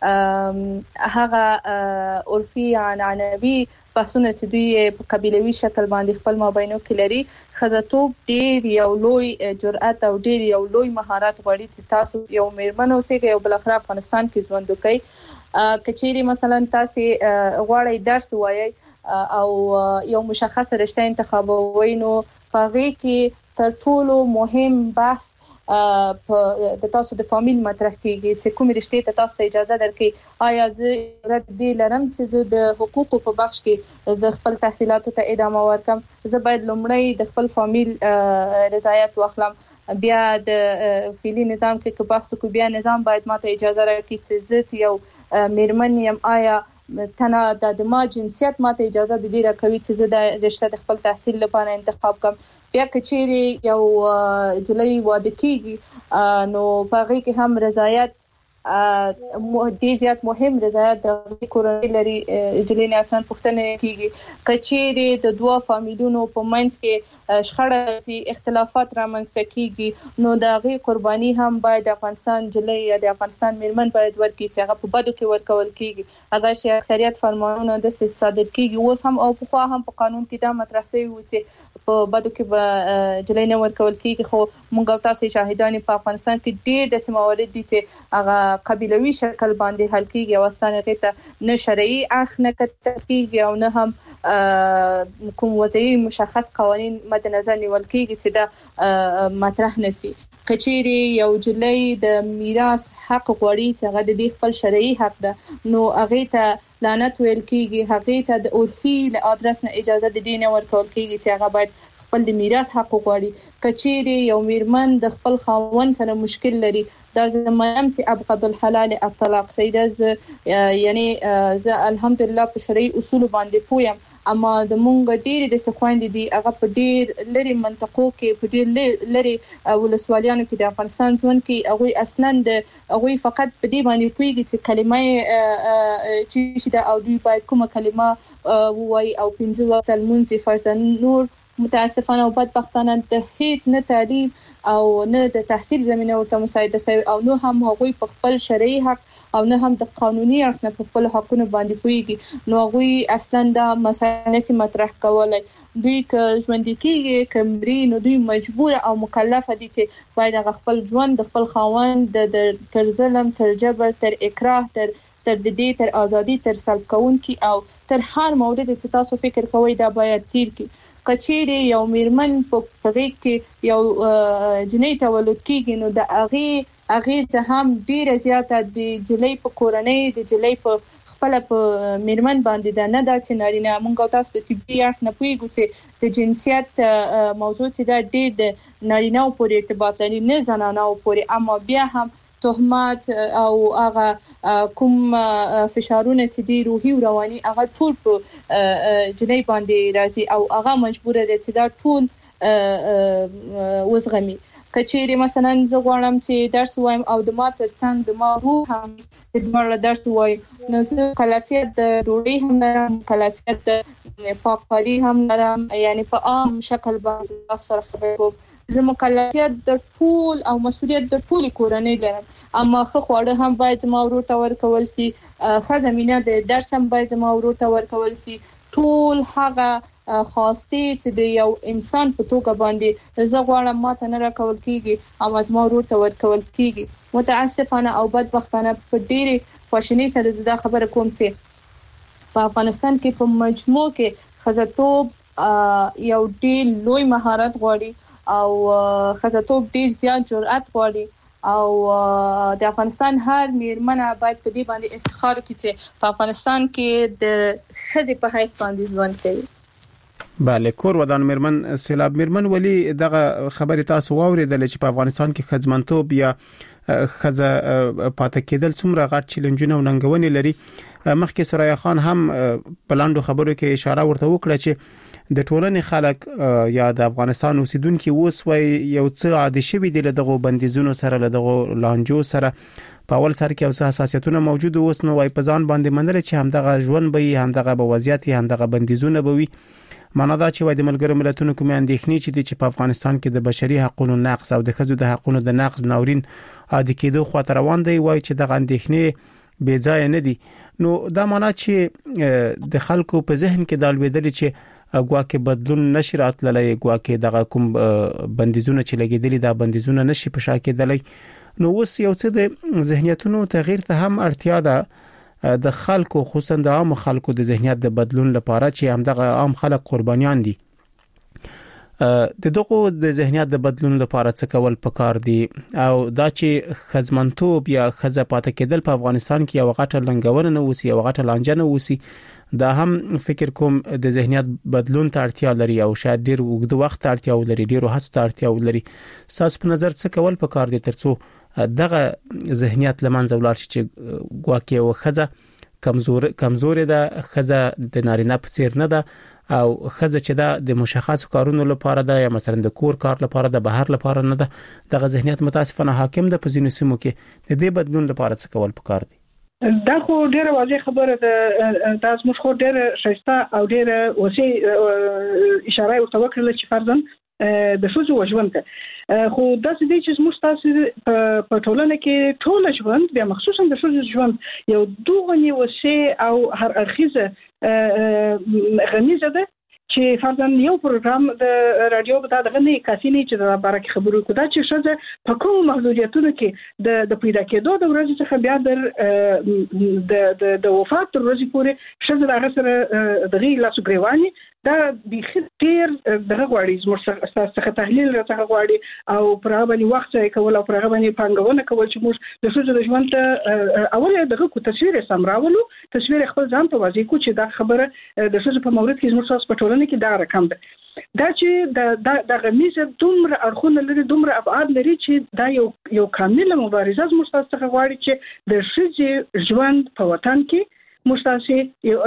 هغه عرفي عنعنوي بحثونه چې دوی په قبيلوي شکل باندې خپل مابينو کې لري. خزتوب ډېر یو لوی جرأت او ډېر یو لوی مهارت غواړي چې تاسو یو میرمن اوسئ او بل اخر افغانستان کې ژوند وکړئ. کچېری مثلا تاسو غواړئ درس وایي او یو مشخص رشته انتخابوي نو هغه کې تر ټولو مهم بحث په د تاسو د فامیل مطرح کیږي چې کوم رشته ته تاسو اجازه درکې. آیا زه اجازه دې لرم چې د حقوقو په بخش کې زه خپل تحصیلاتو ته ادامه ورکړم؟ زه باید لومړی د خپل فامیل رضایت واخلم، بیا د فعلی نظام کې که بحث کو بیا نظام باید ماته اجازه راکړي چې زه یو میرمن یم. آیا تنه د ما جنسیت ماته اجازه د دې راکوي چې زه د رشته د خپل تحصیل لپاره انتخاب کوم؟ بیا کچېری یو جولای واده کیږي نو پاره کې هم رضایت ډیر زیات مهم رضایت د کورنۍ لري. جولای نه آسان پښتنه کیږي کچېری د دوه فامیلونو په منځ کې شخړه سي اختلافات رامنځته کیږي نو د غي قرباني هم باید د افغانستان جولای یا د افغانستان میرمن باید ورکړي چې هغه په بدو کې ورکول کیږي. اگر چې اکثریت فرمانونه د صادر کیږي اوس هم او په خوا هم په قانون کې دا مطرح شوی و چې په بدو کې به جولای نه ورکول کیږي. خو موږ تاسو شاهدان په افغانستان کې ډېر د سماوري دي چې هغه قبيلوي شکل باندې حل کیږي او ستانه ته نه شرعي اخ نه کتکیږي او نه هم کوم وضعي مشخص قوانين مد نظر نیول کیږي چې دا مطرح نشي. کچېری یو جولای د میراث حق غوړي چې هغه د خپل شرعي حق ده نو هغه ته لعنت ویل کیږي، هغه ته د عرفي له ادرس نه اجازه د دین ورکول کیږي چې هغه باید خپل د میراث حق غوړي. کچېری یو میرمن د خپل خاوند سره مشکل لري دا زمونږ چې ابغض الحلال الطلاق سیده ز یعنی ز الحمدلله په شرعي اصول باندې پویم اما د مونږ ډېر د سخويند دي هغه په ډېر لري منطقو کې په ډېر لري ولسوالیانو کې د افغانستان ژوند کې هغه اصلا د هغه فقط په دې باندې پويږي چې کلمه چې دا او دوی باید کومه کلمه وای او پنځه وخت المنځ فرض نور متاسفانه او بدبختانه د هیڅ نه تعلیم او نه د تحصیل زمينه ورته مساعده شوی او نو هم هغوی په خپل شرعي حق او نه هم د قانوني اړخ نه په خپل حقونو باندې پويږي نو هغوی اصلا دا مسایل نشي مطرح کولای. دوی که ژوند کېږي کمري نو دوی مجبور او مکلف دي چې باید خپل ژوند د خپل خاوند د تر ظلم تر جبر تر اکراه تر تر د دې تر ازادي تر سلب کون کی او تر هر مورد چې تاسو فکر کوئ دا باید تیر کی. کچېری یو میرمن په پغې کې یو جنې تولد کېږي نو د هغه هغه څه هم ډیره زیاته د جلې په کورنۍ د جلې په خپل په میرمن باندې د نه د سينارینه مونږ تاسو د طبي اړخ نه پويګو چې د جنسیت موضوع چې د ډېر د نارینه پورې ارتباط لري نه زنانه پورې، اما بیا هم تهمات او هغه کوم فشارونه چې دی روحي او رواني هغه ټول په جنۍ باندې راځي او هغه مجبور دي چې دا ټول وزغمي. کچېری مثلا زه غواړم چې درس وایم او د ما ترڅنګ د ما روح هم د ما درس وایم، نو زه کلافیت د ډوډۍ هم لرم، کلافیت د پاکوالي هم لرم، یعنی په عام شکل باندې سره خبرې کوم. زه مکلفیت د ټول او مسؤلیت د ټول کورنۍ لرم، اما خو خواړه هم باید ما ورور ته ورکول سي، خزمینه د درس هم باید ما ورور ته ورکول سي. ټول هغه خواسته چې د یو انسان په توګه باندې زه غواړم ماته نه راکول کیږي او زما ورور ته ورکول کیږي. متاسفانه او بدبختانه په ډېری خوشنۍ سره دا خبره کوم چې په افغانستان کې په مجموع کې خزتوب یو ډېر لوی مهارت غواړي او خزتوب ډېر زیات جرأت غواړي او د افغانستان هر میرمنه باید په دې باندې افتخار وکړي چې په افغانستان کې د خزې په حیث باندې ژوند کوي. بله، کور ودان میرمن سیلاب میرمن ولی دغه خبره تاسو واوریدل چې په افغانستان کې خدمتوب یا خزه پاتې کېدل څومره غټ چیلنجونه او ننګونې لري. مخکې سرایا خان هم په لاندو خبرو کې اشاره ورته وکړه چې د ټولنې خلک یا د افغانستان اوسیدونکو اوس وای یو څه عادي شوی دی له دغه بندیزونو سره، له دغه لانجو سره. په اول سر کې اوس حساسیتونه موجود اوس نو وای په ځان باندې منل چې هم دغه ژوند به هم دغه به وضعیت هم دغه بندیزونه به وي. معنا دا چې وای د ملګرو ملتونو کوم اندېښنې چې د په افغانستان کې د بشري حقوقو نقض او د ښځو د حقوقو د نقض ناورین عادي کېدو خاطر روان دی، وای چې دغه اندېښنې بې ځای نه دي. نو دا معنا چې د خلکو په ذهن کې دا لویدل چې ګواکې بدلون نشي راتللی، ګواکې دغه کوم بندیزونه چې لګیدلي دا بندیزونه نشي په شا کېدلی. نو اوس یو څه د ذهنیتونو تغییر ته هم اړتیا ده د خلکو، خصوصا د عام خلکو د ذهنیت د بدلون لپاره چې هم دغه عام خلک قربانیان دي. د دغه د ذهنیت د بدلون لپاره څه کول پکار دي او دا چې خدمتوب یا خزه پاتې کېدل په افغانستان کې یو غټه لنګونه نه وسی، یو غټه لانجه نه وسی، دا هم فکر کوم د ذهنیت بدلون ته اړتیا لري او شاید ډیر وګړو وخت اړتیا ولري، ډیرو هڅو ته اړتیا ولري. تاسو په نظر څه کول پکار دي ترڅو دغه ذهنیت لمنځه ولاړ شي چې ګواکې او خزه کمزور کمزور ده، خزه د نارینه په څیر نه ده او خزه چې دا د مشخص کارونو لپاره ده یا مثلا د کور کار لپاره ده، بهر لپاره نه ده. دغه ذهنیت متاسفانه حاکم ده په ځینو سیمو کې. د دې بدلون لپاره څه کول پکار دي؟ دا خو ډیره واضح خبره ده. تاسو مخ خو ډیره شایسته او ډیره وسی اشاره ورته وکړه چې فرضاً د ښځو وژوند ته خو دا څه دي چې موږ تاسو په ټولنه کې ټول ژوند بیا مخصوصا د ښځو ژوند یو دوه نیوسي او هر اخیزه غنیزه ده چې فرضاً یو پروګرام د رادیو په دغه نه کافي نه چې د بارک خبرو کو دا چې ښځه په کوم محدودیتونو کې د د پیدا کېدو د ورځې څخه بیا د د د وفات تر ورځې پورې ښځه دغه سره دغه لاسو ګریواني دا به ډیر دغه غواړي زموږ څخه تحلیل راڅخه غواړي او پر هغه باندې وخت یې کول او پر هغه باندې پانګونه کول چې موږ د ښځو د ژوند ته اول دغه کو تصویر سم راولو، تصویر خپل ځان ته واضح کو چې دا خبره د ښځو په مورد کې زموږ تاسو په ټولنه کې دا رقم ده. دا چې د د غمیزه دومره اړخونه لري، دومره ابعاد لري چې دا یو یو کامله مبارزه زموږ تاسو څخه غواړي چې د ښځې ژوند په وطن کې مستاسي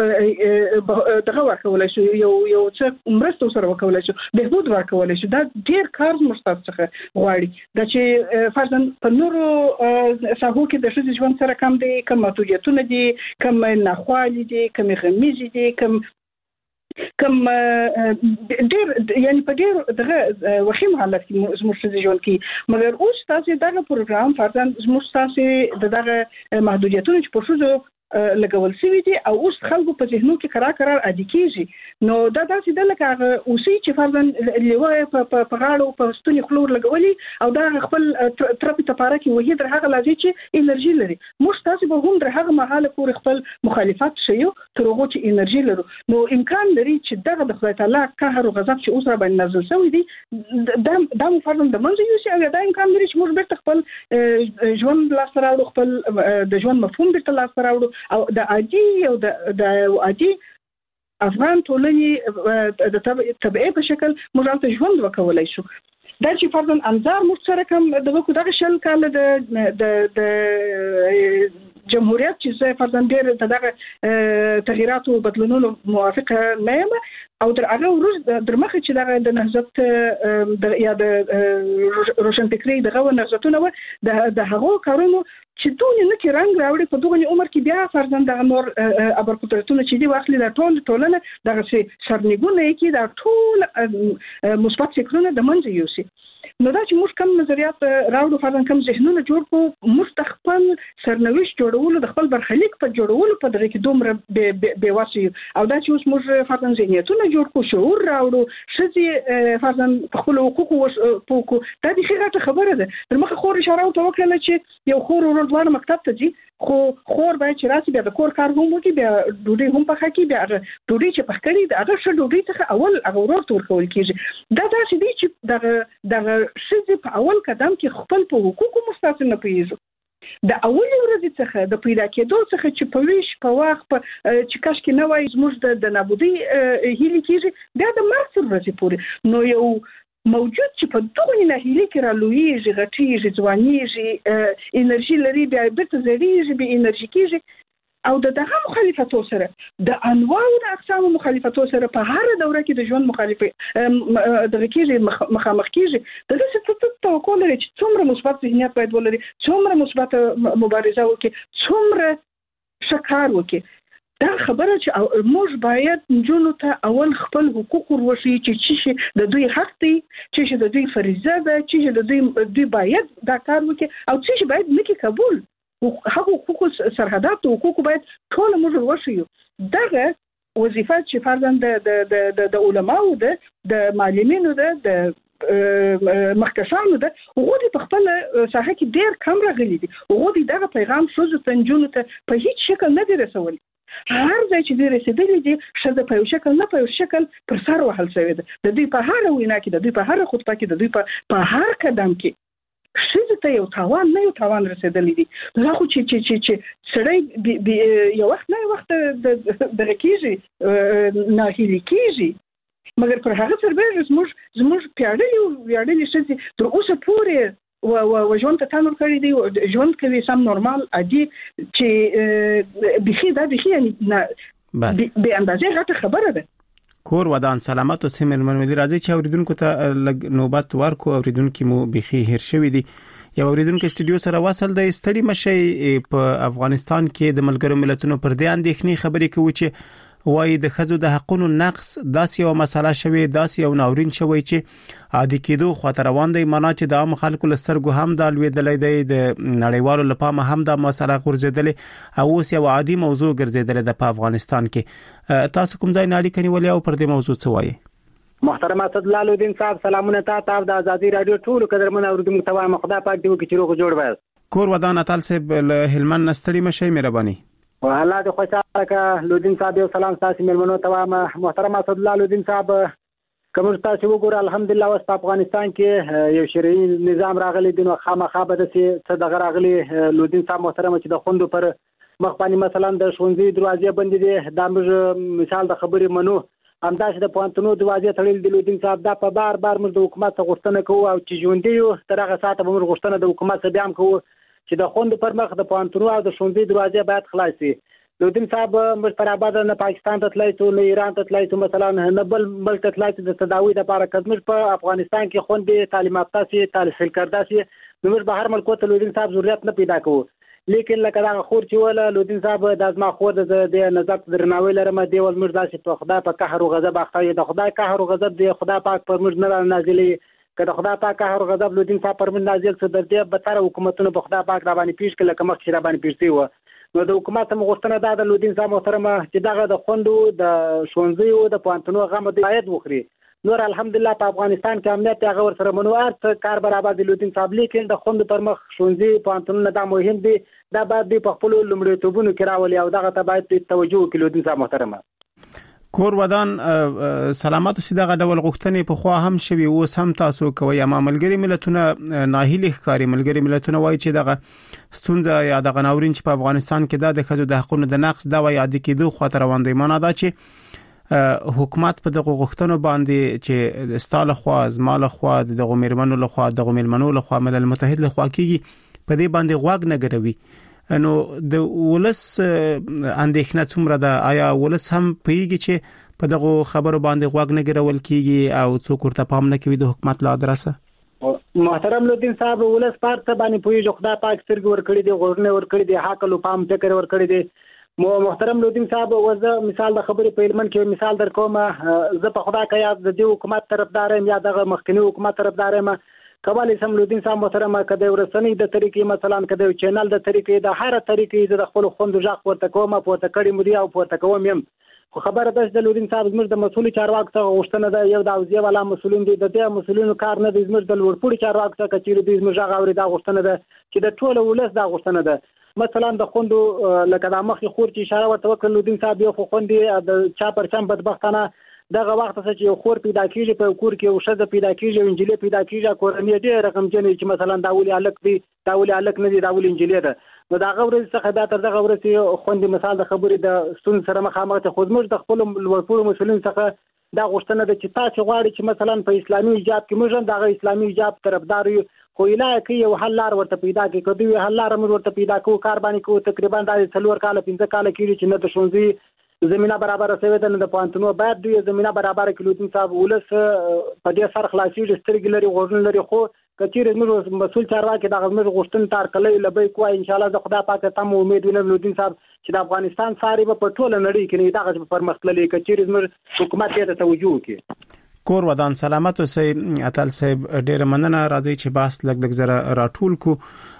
دغه ورکولای شو، یو یو څه مرسته سره ورکولای شو، بهبود ورکولای شو. دا ډیر کار مستاسي څخه غواړي. دا چې فرضاً په نورو ساحو کې د ښځې ژوند سره کم دي، کم محدودیتونه دي، کم ناخوالي دي، کم غمیزي دي، کم کم ډیر یعنی په ډیر دغه وخیم حالت کې زموږ څه ژوند کې. مګر اوس تاسو دغه پروګرام فرضاً زموږ تاسو دغه محدودیتونه چې په څه لګول شوی دي او اوس خلکو په ذهنو کې قرار قرار عادي کیږي. نو دا داسې د لکه اوسې چې فرضاً لیوه په په غاړو په ستوني خلور لګولي او دا خپل ترپی تپاره کې وਹੀ در هغه لازم چې انرژي لري. موږ تاسو به هم در هغه محاله پورې خپل مخالفت شيو تر هغه چې انرژي لرو. نو امکان لري چې دغه د خدای تعالی قهر او غضب چې اوس را باندې نازل شوی دي دا د فرضاً د منځ یو شي دا امکان لري چې موږ بیرته خپل ژوند لاس راوړو، خپل د ژوند مفهوم بیرته لاس راوړو او د عادي او د عادي افغان ټولنې د تبعې په شکل موږ ته ژوند وکولای شو. دا چې فرضاً انظار موږ سره کوم دغه کو دغه شل کال د د د جمهوریت چې فرضاً ډېر دغه تغیرات او بدلونونو موافقه نه یم او در هغه ورځ در مخه چې دغه د نهضت د یا د روشنفکرۍ دغه نهضتونه و د هغو کارونو چې دونه نه کې رنګ راوړي په دغه عمر کې بیا فرضاً د نور ابرقدرتونه چې دی واخلي د ټول ټولنه دغه سرنګونه کې د ټول مثبت فکرونه د منځ یوسي. نو دا چې موږ کوم نظریات راوړو فرضاً کوم ذهنونه جوړ کو موږ د خپل سرنوشت جوړولو د خپل برخلیک په جوړولو په دغه کې دومره بې واسي او دا چې اوس موږ فرضاً ذهنیتونه جوړ کو شعور راوړو شې فرضاً په خپل حقوقو پوکو دا د خیرته خبره ده. در مخه خور اشاره وکړه چې یو خور ورور دوه مکتب ته ځي خو خور باید چې راسي بیا د کور کار هم وکړي بیا ډوډۍ هم پخه کړي بیا ډوډۍ چې پخ کړي د هغه ښه ډوډۍ څخه اول هغه ورور ته ورکول کېږي. دا داسې دی چې دغه دغه ښځې په اول قدم کې خپل په حقوقو مستاسې نه پوهېږي. د اولې ورځې څخه د پیدا کېدو څخه چې په ویش په وخت چې کاشکې نه وای زموږ د نابودۍ هیلې کېږي بیا د مرګ تر ورځې پورې نو یو موجود چې په دغه ناهیلي کې را لویږي غټیږي ځوانیږي انرژي لري بیا بیرته زړیږي بیا انرژي کېږي او د دغه مخالفتو سره د انواعو د اقسامو مخالفتو سره په هر دوره کې د ژوند مخالفت دغه کېږي مخامخ کېږي د دې څه توقع لري چې څومره مثبت ذهنیت باید ولري څومره مثبت مبارزه وکړي څومره ښه کار وکړي. دا خبره چې موږ باید نجونو ته اول خپل حقوق وروښي چې چې د دوی حق دی چې د دوی فریضه ده چې د دوی دوی باید دا کار وکړي او چې باید نکي قبول هغه حقوق سرحدات او حقوق باید ټول موږ وروښیو. دغه وظیفه چې فرضاً د د د علماو ده د معلمینو ده د مخکشانو ده هغه په خپل ساحه کې ډېر کم راغلي دي. هغه دغه پیغام شوزو تنجونو ته په هیڅ شکل نه دی رسولي. هر ځای چې دوی رسیدلي دي شته په یو شکل نه په یو شکل پر سر وهل شوی ده. د دوی په هر وینا کې د دوی په هر خطبه کې د دوی په هر قدم کې شته ته یو تاوان نه یو تاوان رسیدلی دي. دا خو چې چې چې چې سړی یو وخت نه یو وخت د کېږي ناهیلي کېږي مګر پر هغه سربېره زموږ زموږ پیاړلي ویاړلي شته تر اوسه پورې و و ژوند ته تمر کړی دی ژوند کوي سم نورمال عادي چې بخي دا بخي یعنی به اندازې غټه خبره ده. کور ودان سلامت او سیمر منوي راځي چې اوریدونکو ته نوبت ورکو اوریدونکو مو بخي هیر شوی دي. یو اوریدونکو استودیو سره وصل د استړي مشي په افغانستان کې د ملګرو ملتونو پر دې اندېښنې خبرې کوي چې وایي د خځو د حقوقو نقص داسې یو مسله شوی داسې یو ناورین شوی چې عادي کېدو خاطر روان دی معنا چې د عام خلکو لسترګو هم د لویدلې دی د نړیوالو لپاره هم د مسله غورځېدلې او اوس یو عادي موضوع ګرځېدلې د افغانستان کې. تاسو کوم ځای نالي کني ولې او پر دې موضوع څه وایي؟ محترم اسد الله الدین صاحب سلامونه تاسو د ازادي رادیو ټول قدرمن اوریدونکو ته وایم خدای پاک دې وکړي چې روغ جوړ وای. کور ودان اتل صاحب هلمند نستړي مشي مهرباني والله د خوشاله کا لودین صاحب یو سلام تاسو مېلمنو ته وایم. محترم اسد الله لودین صاحب کوم تاسو وګور الحمدلله اوس په افغانستان کې یو شرعي نظام راغلی دی نو خامخا به د څه دغه راغلی لودین صاحب محترم چې د خوندو پر مخ باندې مثلا د ښوونځي دروازې بندې دي دا موږ مثال د خبرې منو همداسې د پوهنتونو دروازې تړل دي لودین صاحب دا په بار بار موږ د حکومت څخه غوښتنه کوو او چې ژوندي یو تر هغه ساعته به موږ غوښتنه د حکومت څخه بیا هم کوو چې د خوندو پر مخ د پوهنتونو او د ښوونځي دروازې باید خلاص شي. لودین صاحب موږ پر آباد نه پاکستان ته تلای ته نه ایران ته تلای ته مثلا نه بل ملک ته تلای ته د تداوی لپاره کډمر په افغانستان کې خوندې تعلیمات تاسو تحصیل کردا سي نو موږ به هر ملک ته لودین صاحب ضرورت نه پیدا کوو. لیکن لکه دا خور چې ولا لودین صاحب د ازما خور د نظر درناوی لرم دی ول موږ داسې په خدای په قهر او غضب اخته د خدای قهر او غضب دی خدای پاک پر موږ نه نازلې کله خدای پاک قهر او غضب لودین صاحب پر موږ نازل څه در دې به تر حکومتونو په خدای پاک را باندې پیښ کله کوم چې را باندې پیښ و نو د حکومت هم غوښتنه ده د لودین صاحب محترمه چې دغه د خوندو د ښوونځیو د پوهنتونو غم د باید وخوري. نور الحمدلله په افغانستان کې امنیت هغه ور سره منوار څه کار برابر دی لودین صاحب لیکن د خوندو پر مخ ښوونځي پوهنتونونه دا مهم دي دا باید په خپل لومړیتوبونو کې راولي او دغه ته باید توجه وکړي لودین صاحب محترمه. کور ودان سلامات اوسې دغه ډول غوښتنې په خوا هم شوي اوس هم تاسو کوي اما ملګری ملتونه ناهیلي ښکاري ملګری ملتونه وایي چې دغه ستونزه یا دغه ناورین چې په افغانستان کې د ښځو د حقوقو د نقض دا وایي عادي کېدو خاطر روان دی معنا دا چې حکومت په دغه غوښتنو باندې چې ستاله خوا زماله خوا دغه میرمنو له خوا دغه میرمنو له خوا ملل متحد له خوا کېږي په دې باندې غواګ نه ګروي نو د ولس اندېښنه څومره ده آیا ولس هم پیږي چې په دغه خبرو باندې غوږ نه ګرول کیږي او څوک ورته پام نه کوي د حکومت لا ادرسه محترم لودین صاحب ولس پارت باندې پیږي خدای پاک سترګ ور کړی دی غوړنه ور کړی دی حق له پام فکر ور کړی دی مو محترم لودین صاحب وزه مثال د خبرې په علمن کې مثال در کوم زه په خدای کې یاد د دې حکومت طرفدار یم یا دغه مخکنی حکومت طرفدار یم کوالی سم لودین صاحب محترم کده ورسنی د طریقې مثلا کده چینل د طریقې د هر طریقې د خپل خوند ځخ ورته کوم په تکړی مدي او په تکوم يم خو خبره ده د لودین صاحب زموږ د مسؤل چارواکو څخه غوښتنه ده یو د اوزیه والا مسؤلین دي د دې مسؤلینو کار نه دي زموږ د لوړپوړي چارواکو څخه چې د زموږ غاوري دا غوښتنه ده چې د ټولو ولس دا غوښتنه ده مثلا د خوندو لکه د مخې خور چې اشاره ورته وکړه لودین صاحب یو خو خوندې د چا پرچم بدبختانه دغه وخت چې یو خور پیدا کیږي په کور کې او شذ پیدا کیږي او انجلې پیدا کیږي کورنۍ دې رقم جنې چې مثلا دا ولي الک دی دا ولي الک نه دی دا ولي انجلې ده نو دا غوړې څخه دا تر دغه ورته خوندې مثال د خبرې د ستون سره مخامخ ته خود موږ د خپل ورپور مسلمان څخه دا غوښتنه ده چې تاسو غواړئ چې مثلا په اسلامي حجاب کې موږ دغه اسلامي حجاب طرفدار یو خو الهي کې یو حل لار ورته پیدا کې کدی یو حل لار موږ ورته پیدا کوو کار باندې کوو تقریبا د څلور کال پنځه کال کې چې نه د شونځي زمينه برابر شوی ده د پانتونو باید دوی زمينه برابر کړي لودین صاحب ولس په دې سر خلاصي سترګې لري غوښتل لري خو کچیر موږ مسول چارواکي د غوښتل غوښتن تار کله لبې کوی ان شاء الله د خدای پاک ته مو امید ولرم لودین صاحب چې د افغانستان ساري په ټوله نړۍ کې دغه پرمختللي کچیر موږ حکومت ته توجه وکړي کور ودان سلامت اوسې اتل صاحب ډېر مننه راځي چې باس لګ لګ زره راټول کو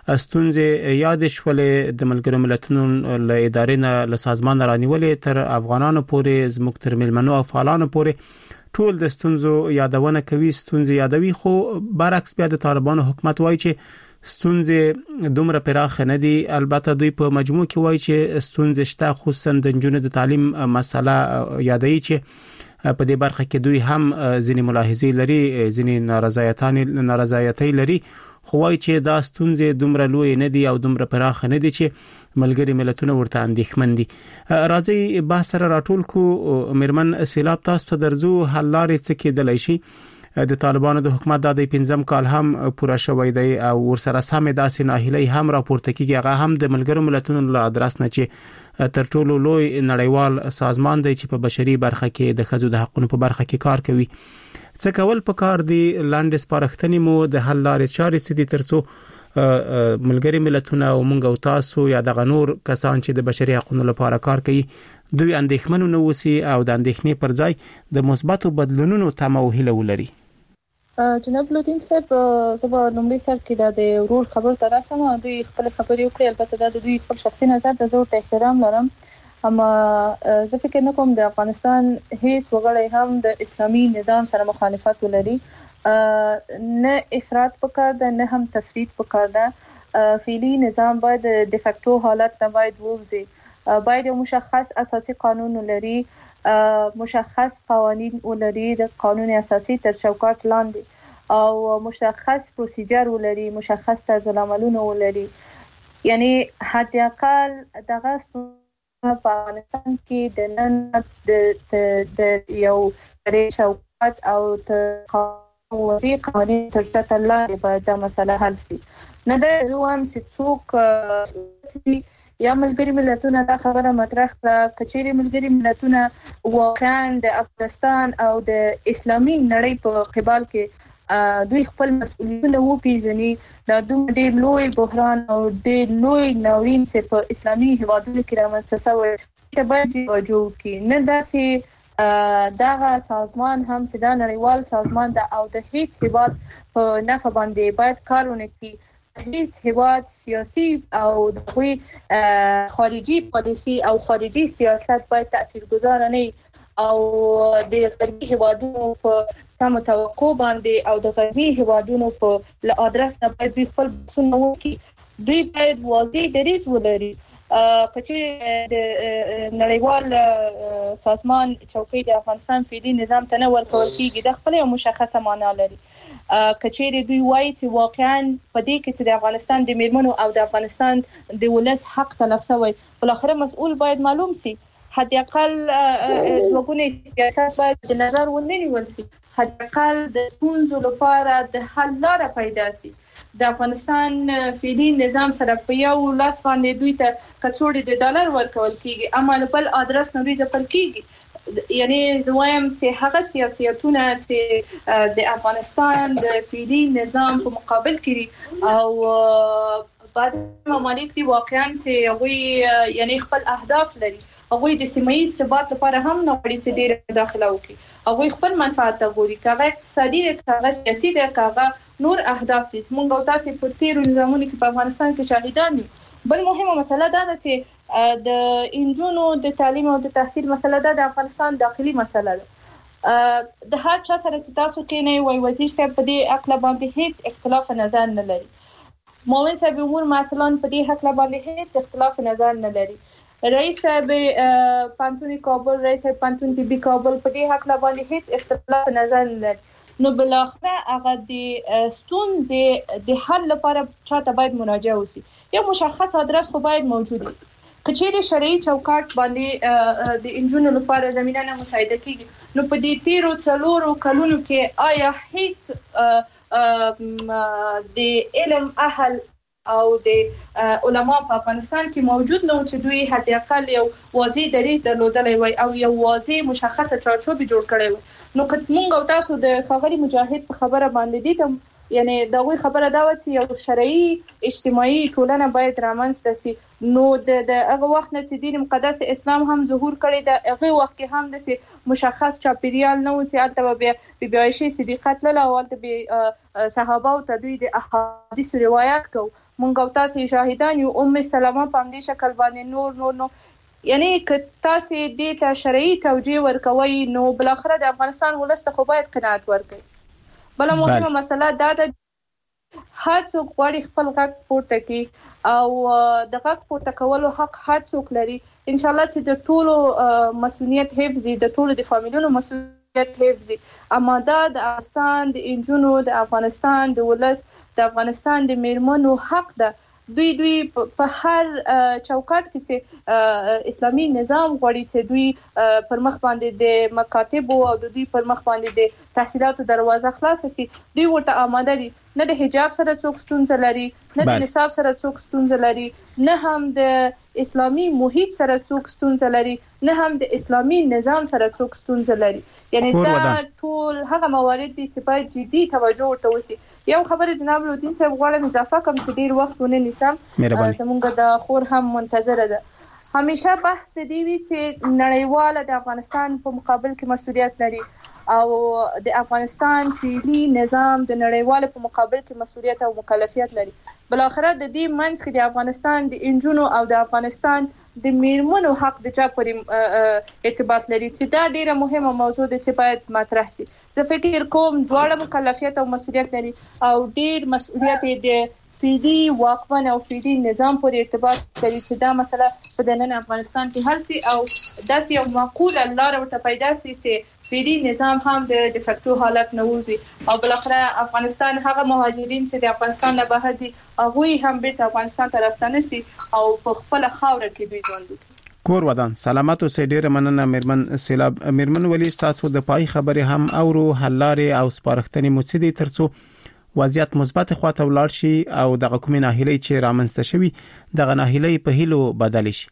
استونزه یاد شولې د ملګرو ملتونو له ادارې نه له سازمان رانیولې تر افغانانو پورې زموږ تر ملمنو او فعالانو پورې ټول د ستونزو یادونه کوي ستونزې یادوي خو برعکس بیا د طالبانو حکومت وایي چې ستونزې دومره پراخ نه دي البته دوی په مجموع کې وایي چې ستونزې شته خصوصا د جنونو د تعلیم مسله یادوي چې په دې برخه کې دوی هم ځینې ملاحظې لري ځینې نارضایتان نارضایتۍ لري خو وايي چې دا ستونزې دومره لوی نه دي او دومره پراخ نه دي چې ملګری ملتونه ورته اندېښمن دي راځي بحث سره راټول کو میرمن سیلاب تاسو ته درځو حل لارې څه کېدلای شي د طالبانو د حکومت د پنځم کال هم پوره شوی دی او ورسره سم داسې ناهیلي هم راپورته کیږي هغه هم د ملګرو ملتونو له ادرس نه چې تر ټولو لوی نړیوال سازمان دی چې په بشري برخه کې د ښځو د حقوقو په برخه کې کار کوي څه کول پکار دي لاندې سپارښتنې مو د حل لارې چارې څه دي ترڅو ملګری ملتونه او موږ او تاسو یا د غنور کسان چې د بشري حقوقو لپاره کار کوي دوی اندېښمن نه وسی او د اندېښنې پر ځای د مثبتو بدلونونو تمه او هیله ولري جناب لودین صاحب زما لومړی سر کې د ورور خبر تر راسم دوی خپل خبرې وکړي البته د دوی خپل شخصي نظر د زور ته احترام لرم اما زه فکر نه کوم د افغانستان هیڅ وګړی هم د اسلامي نظام سره مخالفت ولري نه افراط پکار ده نه هم تفرید پکار ده فعلی نظام باید د فیکټو حالت نه باید ووځي باید یو مشخص اساسي قانون ولري مشخص قوانین ولري د قانون اساسي تر چوکاټ لاندې او مشخص پروسیجر ولري مشخص طرز العملونه ولري یعنی حتی اقل دغه په افغانستان کې د نن د د یو ریښ چوکاټ او د وزي قوانین تر چوکاټ لاندې باید دا مسله حل شي نه دا هم چې څوک یا ملګری ملتونه دا خبره مطرح کړه کچېری ملګری ملتونه واقعا د افغانستان او د اسلامي نړۍ په قبال کې دوی خپل مسؤلیتونه وپیژني دا دومره ډېر لوی بحران او ډېر لوی ناورین چې په اسلامي هیوادونو کې رامنځته شوی ته باید توجه وکړي نه دا چې دغه سازمان هم چې دا نړیوال سازمان ده او د هیڅ هیواد په نفع باندې باید کار ونه کړي هیڅ هیواد سیاسي او دغوی خارجي پالیسی او خارجي سیاست باید تاثیرگذار نه او د غربي هیوادونو په سم توقع باندې او د غربي هیوادونو په ل ادرس نه باید خپل بحثونه وکړي دوی باید واضح دریځ ولري کچې د نړیوال سازمان چوکۍ د افغانستان فعلي نظام ته نه ورکول کیږي د خپل یو مشخصه معنا لري. کچې دوی وایي چې واقعا په دې کې چې د افغانستان د میرمنو او د افغانستان د ولس حق تلف شوی، بل اخر مسؤل باید معلوم سي. حد اقل وګونې سیاست باید د نظر ونیول سي، حد اقل د ستونزو لپاره د حل لاره پیدا سي. د افغانستان فعلي نظام سره په یو لاس باندې دوی ته کڅوړې د ډالر ورکول کیږي، اما بل ادرس نه دوی ځپل کیږي. یعنی زوایم چې هغه سیاستونه چې د افغانستان د فعلي نظام په مقابل کې او بعض ممالک دي واقعا چې هغوی یعنی خپل اهداف لري، هغوی د سیمه‌ایز ثبات لپاره هم نه غواړي چې ډېر داخله وکړي، هغوی خپل منفعت ته ګوري، کاغه اقتصادي دی، کاغه سیاسي دی، کاغه نور اهداف دي. موږ او تاسو په تیرو نظامونو کې په افغانستان کې شاهدان یو. بل مهمه مسله دا ده چې د انجونو د تعلیم او د تحصیل مسله ده د افغانستان داخلي مسله ده. د هر چا سره چې تاسو کې نه وي وزیر صاحب په دې اقلا باندې هیڅ اختلاف نظر نه لري. مومن صاحب امور مثلا په دې اقلا باندې هیڅ اختلاف نظر نه لري. رئیس صاحب پانتون کابل، رئیس صاحب پانتون طبي کابل په دې اقلا باندې هیڅ اختلاف نظر نه لري. نو بلاخره هغه د ستونزې د حل لپاره چاته باید مراجعه وشي، یو مشخص ادرس خو باید موجود وي. کچېرې شرعي چوکاټ باندې د انجونو لپاره زمينه نه مساعده کیږي، نو په دې تیرو څلورو کلونو کې آیا هیڅ د علم اهل او د علما په افغانستان کې موجود نه و چې دوی حتی اقل یو واضح دریځ درلودلی وي او یو واضح مشخصه چارچوب جوړ کړی وي. نو که موږ او تاسو د ښاغلي مجاهد په خبره باندې دیدم، یعنی دغه خبره دا و چې یو شرعي اجتماعي ټولنه باید رامنځته شي. نو د هغه وخت نه چې دین مقدس اسلام هم ظهور کړی د هغه وخت کې هم د مشخص چاپیریال نه و چې البته به بی عائشه صدیقه تل او البته به صحابه او تدوی د احادیث روایت کو. مونږ او تاسو شاهدان یو ام سلمہ په دې شکل باندې نور نور نو یعنی که تاسو دې ته شرعي توجیه ورکوي نو بل اخر د افغانستان ولست خو باید قناعت ورکړي. بل مهمه مسله دا ده هر څوک غواړي خپل غږ پورته کړي او د غږ پورته کولو حق هر څوک لري. ان شاء الله چې د ټولو مسؤلیت حفظي، د ټولو د فامیلونو مسؤلیت حفظي، اما دا د افغانستان د انجونو، د افغانستان د ولس، د افغانستان د میرمنو حق ده. دوی دوی په هر چوکاټ کې چې اسلامي نظام غواړي چې دوی پر مخ باندې د مکاتب او د دوی پر مخ باندې د تحصیلاتو دروازه خلاص شي، دوی ورته آماده دي. نه د حجاب سره څوک ستونزه لري، نه د نصاب سره څوک ستونزه لري، نه هم د اسلامي محیط سره څوک ستونزه لري، نه هم د اسلامي نظام سره څوک ستونزه لري. یعنی دا ټول هغه موارد دي چې باید جدي توجه ورته وشي. یو خبره جناب لودین صاحب غواړم اضافه کوم چې ډیر وخت ونه نیسم، زموږ د خور هم منتظره ده. همیشه بحث دی وی چې نړیواله د افغانستان په مقابل کې مسؤلیت لري او د افغانستان فعلي نظام د نړیواله په مقابل کې مسؤلیت او مکلفیت لري. بل اخر د دې منځ کې د افغانستان د انجونو او د افغانستان د میرمنو حق د چا پورې ارتباط لري چې دا ډیره مهمه موضوع ده چې باید مطرح شي. زه فکر کوم دواړه مکلفیت او مسؤلیت لري او ډیر مسؤلیت د فعلي واکمن او فعلي نظام پورې ارتباط لري چې دا مسله په دننه افغانستان کې حل شي او داسې یو معقوله لار ورته پیدا شي چې فعلي نظام هم د ډیفکټو حالت نه وځي او بل اخر افغانستان هغه مهاجرین چې د افغانستان نه بهر دي هغه هم بیرته افغانستان ته راستنه شي او په خپل خاور کې دوی ژوند وکړي. کور ودان سلامت اوسې. ډېر مننه میرمن سیلاب. میرمن ولی تاسو د پای خبره هم اورو حلاره او سپارښتنې مو څه دي ترڅو وضعیت مثبت خواته ولاړ شي او دغه کومې ناهیلۍ چې رامنځته شوي دغه ناهیلۍ په هیلو بدل شي؟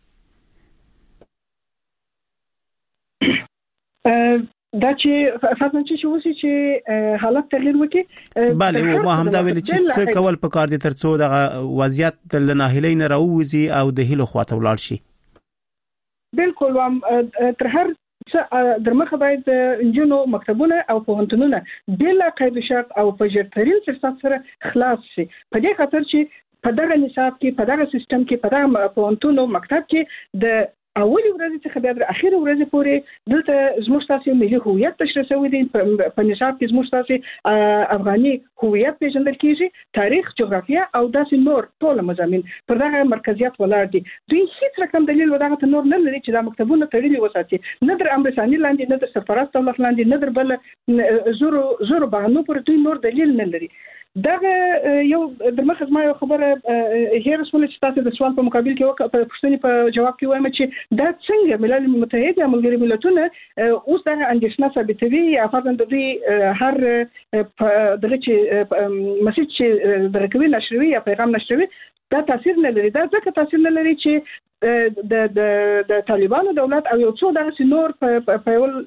دا چې فاصله چې وسی چې حالت تغییر وکړي. bale او ما هم دا ویل چې څه کول پکار دي ترڅو دغه وضعیت د ناهیلۍ نه راوځي او د هیلو خواته ولاړ شي. بالکل وام تر هر څه درمخه باید انجونو مکتبونه او پوهنتونونه بلا قید شرط او په جرترین فرصت سره خلاص شي. په دې خاطر چې په دغه نصاب کې په دغه سیستم کې په دغه پوهنتون او مکتب کې د اولي ورځ څخه بیا تر اخیری ورځ پورې دلته زموږ تاسو ملي هویت تشریح شوی دی په نصاب کې زموږ تاسو افغاني هویت پیژندل کیږي تاریخ جغرافیه او داسې نور ټول مضامین پر دغه مرکزیت ولاړ دي دوی هیڅ رقم دلیل ودغه نور نه لري چې دا مکتبونه تړلي وساتي نه در امریکایي لاندې نه در سرپرست دولت لاندې نه در بل زورو زورو بهانو پر دوی نور دلیل نه لري دغه یو د مخه ما یو خبره هیر رسول چې تاسو د سوال په مقابل کې وکړه په پښتني په جواب کې وایم چې دا څنګه ملل متحد یا ملګری ملتونه اوس دغه اندېښنه ثابتوي یا فرضاً د دوی هر دغه چې مسیج چې دغه کوي نشروي یا پیغام نشروي دا تاثیر نه لري دا ځکه تاثیر نه لري چې د د د طالبانو دولت او یو څو دغه نور په یو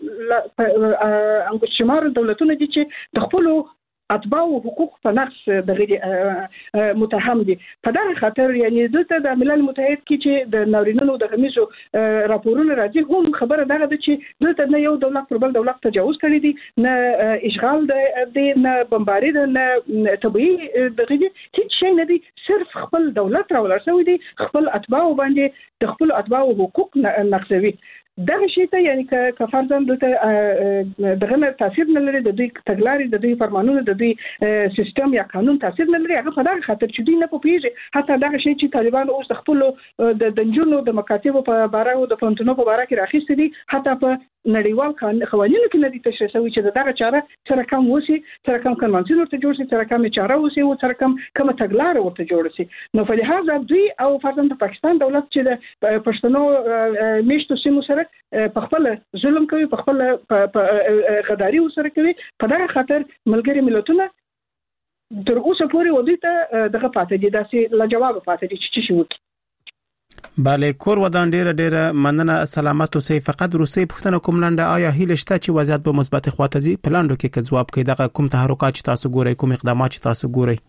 انګو شمار دولتونه دي چې د خپل اتباع او حقوق په نقص دغه متهم دي په دغه خاطر یعنی دلته د ملل متحد کې چې د ناورینونو د غمیزو راپورونه راځي هم خبره دغه ده چې دلته نه یو دولت پر بل دولت تجاوز کړی دي نه اشغال د نه بمباري نه طبيعي دغه هیڅ شي نه دي صرف خپل دولت راولر شوی دي خپل اتباع باندې د خپل اتباع حقوق نقضوي دغه شی ته یعنی که فرضاً دلته دغه تاثیر نه لري د دوی تګلارې د دوی فرمانونه د دوی سیستم یا قانون تاثیر نه لري هغه په دغه خاطر چې دوی نه پوهیږي حتی دغه شی چې طالبان اوس د خپل د دنجونو د مکاتبو په باره او د پونتونو په باره کې راخېستي دي حتی په نړیوال قوانینو کې نه دي تشریح شوی چې دغه چاره سره کم وسی سره کم کنوانسیون ورته جوړ شي سره کم چاره وسی او سره کم کوم تګلار ورته جوړ شي نو په لحاظ دوی او فرضاً د پاکستان دولت چې د پښتنو میشتو سیمو سره په خپل ظلم کوي په خپل غداري وسره کوي په دغه خاطر ملګری ملتونه تر اوسه پورې ودی ته دغه پاتې دي داسې لا جواب پاتې دي چې شي وکړي bale کور ودان ډیره ډیره مننه سلامت اوسئ فقط روسي پښتنه کوم لنډه آیا هیله شته چې وضعیت به مثبت خواته ځي پلاندو کې که جواب کوي دغه کوم تحرکات چې تاسو ګورئ کوم اقدامات چې تاسو ګورئ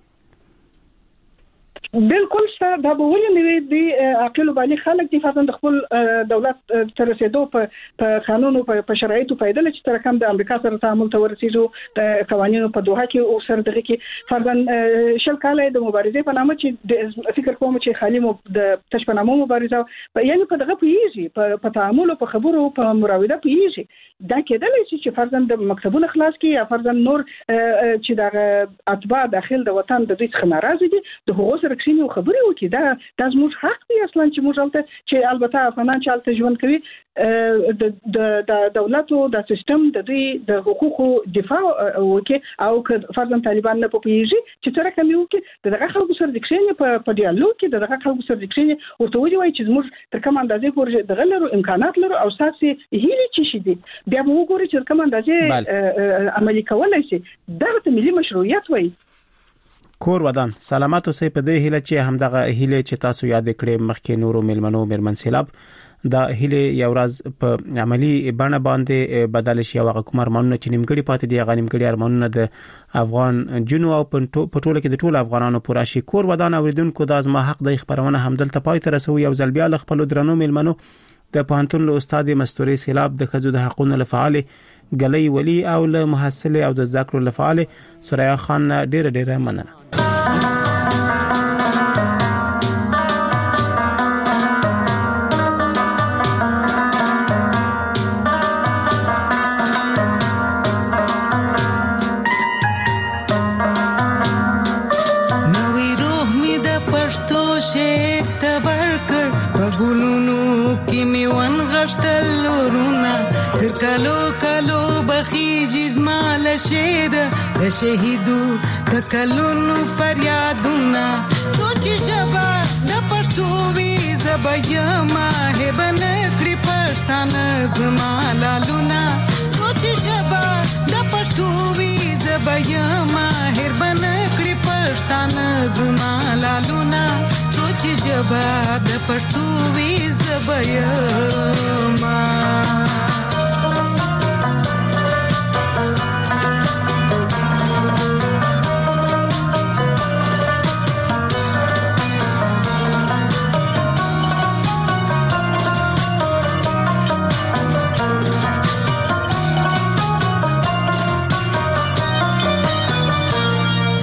بالکل څه دا به ولې دی عقل بالغ خلک چې فاصله د خپل دولت تر رسیدو په قانونو په شرایطو پیدل چې تر کوم د امریکا سره تعامل ته ورسېږو د قوانینو په دوحه کې او سره دغه کې فرضاً شل کاله د مبارزې په نامه چې فکر کوم چې خالي مو د تشپنامو مبارزه یعنی په دغه پیږي په تعامل او په خبرو په مراوده پیږي دا کېدل چې فرضاً د مکتبونو خلاص کې یا فرضاً نور چې د اتباع داخل د وطن د دوی څخه ناراضي دي د هغو سره کښینی خبرې وکړي دا د زموږ حق دی اصلا چې موږ البته چې البته افغانان چې البته ژوند کوي د د دولت او د سیستم د دوی د حقوقو دفاع وکړي او که فرضاً طالبان نه پوهیږي چې تر کومه وکړي دغه خلکو سره د کښینی په ډیالوګ کې دغه خلکو سره د کښینی او ته وایي چې موږ تر کوم اندازې پورې دغه لرو امکانات لرو او ساسي هیله چې شي دي بیا موږ وګورو چې کوم اندازې عملي کولای شي دغه ته ملي مشروعیت وایي کور ودان سلامت اوسئ په دې هیله چې همدغه هیله چې تاسو یاد کړئ مخکې نورو ملمنو مرمن سیلاب دا هیله یو ورځ په عملی بڼه باندې بدل شي او هغه کوم ارمانونه چې نیمګړي پاتې دي هغه نیمګړي ارمانونه د افغان جنو او په ټوله کې د ټولو افغانانو پوره شي کور ودان اوریدونکو د ازما حق د خبرونه همدلته پای ته رسوي او ځل بیا خپل درنو ملمنو د پوهنتون له استاد مستوري سیلاب د خزو د حقوقو لفعال غلي ولي او له محصل او د ذکر لفعال سوریا خان ډېر ډېر مننه شهیدو د کلونو فریادونه سوچ شبا د پښتو وی زبېما هبن کړی پښتانه زما لالونه سوچ شبا د پښتو وی زبېما هبن کړی پښتانه زما لالونه سوچ شبا د پښتو وی زبېما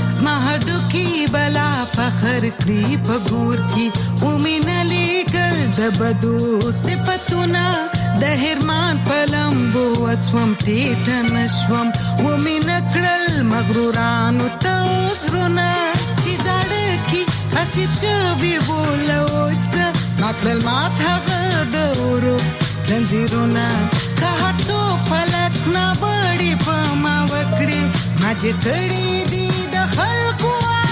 فخر کړی په ګور کې اومینه لیکل د بدو صفتونه د هرمان پلمبو وسوم ټیټ نشوم و مين کړل مغرورانو تاسرونه چې زړه کې اسیر شوی بولوځ ماکل مات هغه د ورو زنجیرونه که هټو فلک نه وړي په ما وکړي ما چې کړي دي د خلکو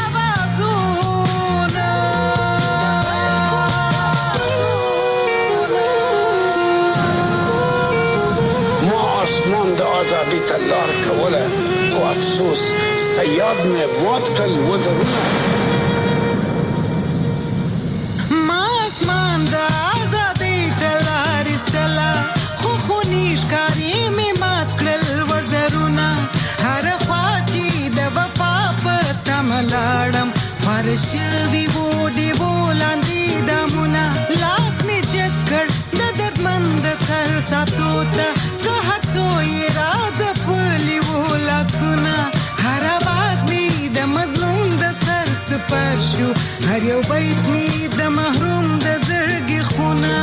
آزادی تلار کوله او افسوس سیاد مې مات کړل وزرونه ما اسمان د آزادی تلار استلا خو خو نشکاري مې مات کړل وزرونه هر خوا چې د وفا په تملاړم فرش وی وډي ولاندې دمونه لاس مې چکر د دردمند سر ساتو ته هر یو بیت می د محروم د زړګي خونه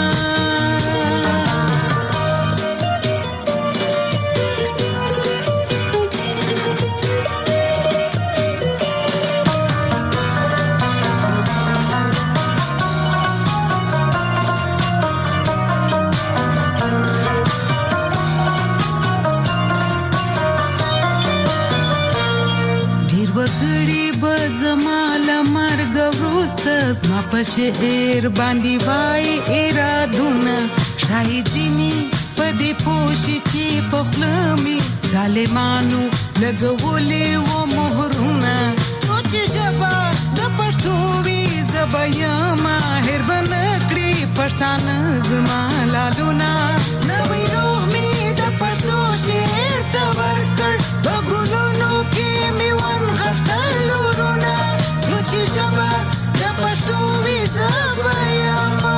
ډیر وګړي بزماله مرګ زما په شعر باندې وای ارادونه شاهدینی په دې پوښي چې په خلمي ظالمانو لګولې و مهرونه چې جبا د پښتو وی زبیا ماهر بنکړي پښتانه زما لالونه نوې روح می د پښتو شعر ته ورکړ بګولونو کې می ون غټلورونه چې جبا پښتو وی زبیا ما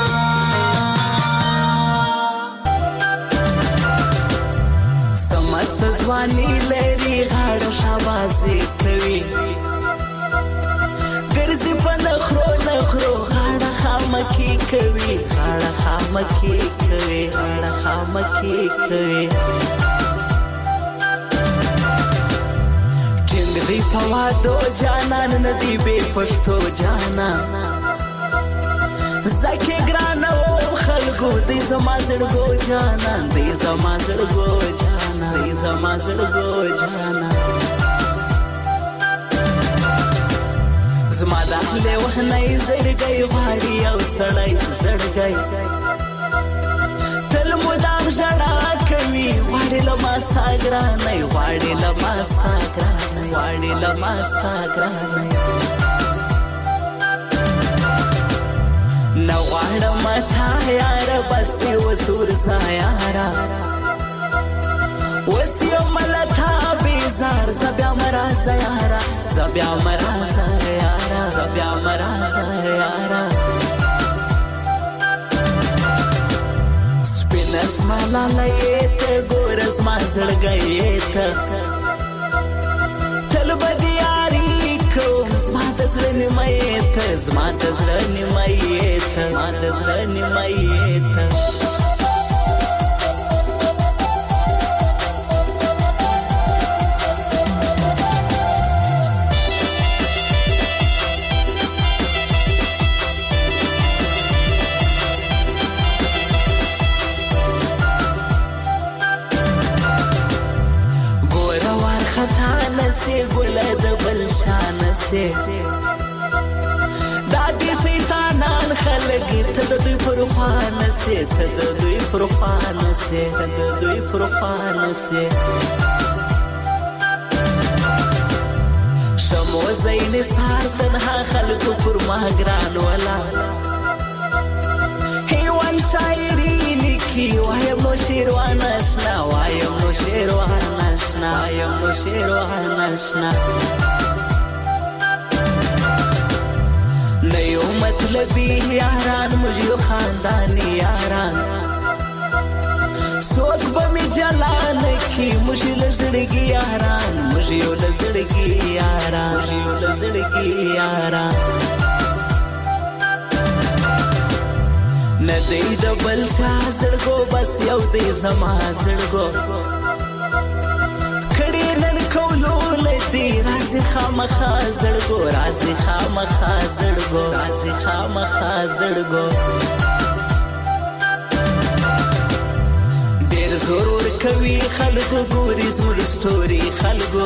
سمست ځواني لري غاړه شاباسي کوي ګرځي په نخرو نخرو غاړه خامکی کوي غاړه خامکی کوي غاړه خامکی کوي دی پوادو جانان ندی بے پشتو جانا زکی گرانا او خلقو دی زما زړګو جانا دی زما زړګو جانا دی زما زړګو جانا زما داخله وهنای زړګي غاړي او سړی زړګي تل مدام ژړا کوي غاړي لماستا ګرانای غاړي لماستا ګرانای غاړي لماستا ګرانای نو غاړه متا یار بستي وسور سایارا وسیو ملتا بیزار زبیا مرا زیارا زبیا مرا زیارا زبیا مرا زیارا نسما لایت ګورز ما زړګیت تل بدیاری کوم زما د زړه نیمایت زما د زړه نیمایت ما د زړه نیمایت से गुला दबल छान से दादी शैतानन खलगी तदुई फरफान से तदुई फरफान से तदुई फरफान से शमो زین سار تنها خلق پر ماګران ولا هیوان شاعری لیکي وایم نو شیروان اسنا وایم نو شیروان اسنا وایم نو شیروان اسنا نیو مطلبی یاران مجھو خاندانی یاران سوز بمی جلان کی مجھے لزڑگی یاران مجھے لزڑگی یاران مجھے لزڑگی یاران ندی د بل چا زړګو بس یو دې زما زړګو کړي نن کولو لدی راز خامخا زړګو راز خامخا زړګو راز خامخا زړګو ډېر زور کوي خلکو ګوري زموږ ستوري خلکو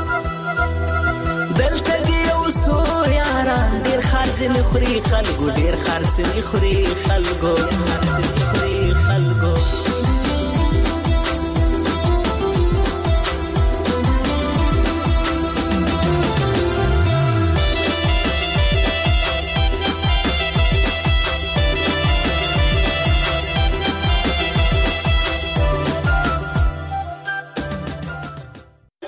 دلته دی اوسو یاران ډېر خرڅ نه خوري خلکو ډېر خرڅ نه خوري خلکو خرڅ نه خوري خلکو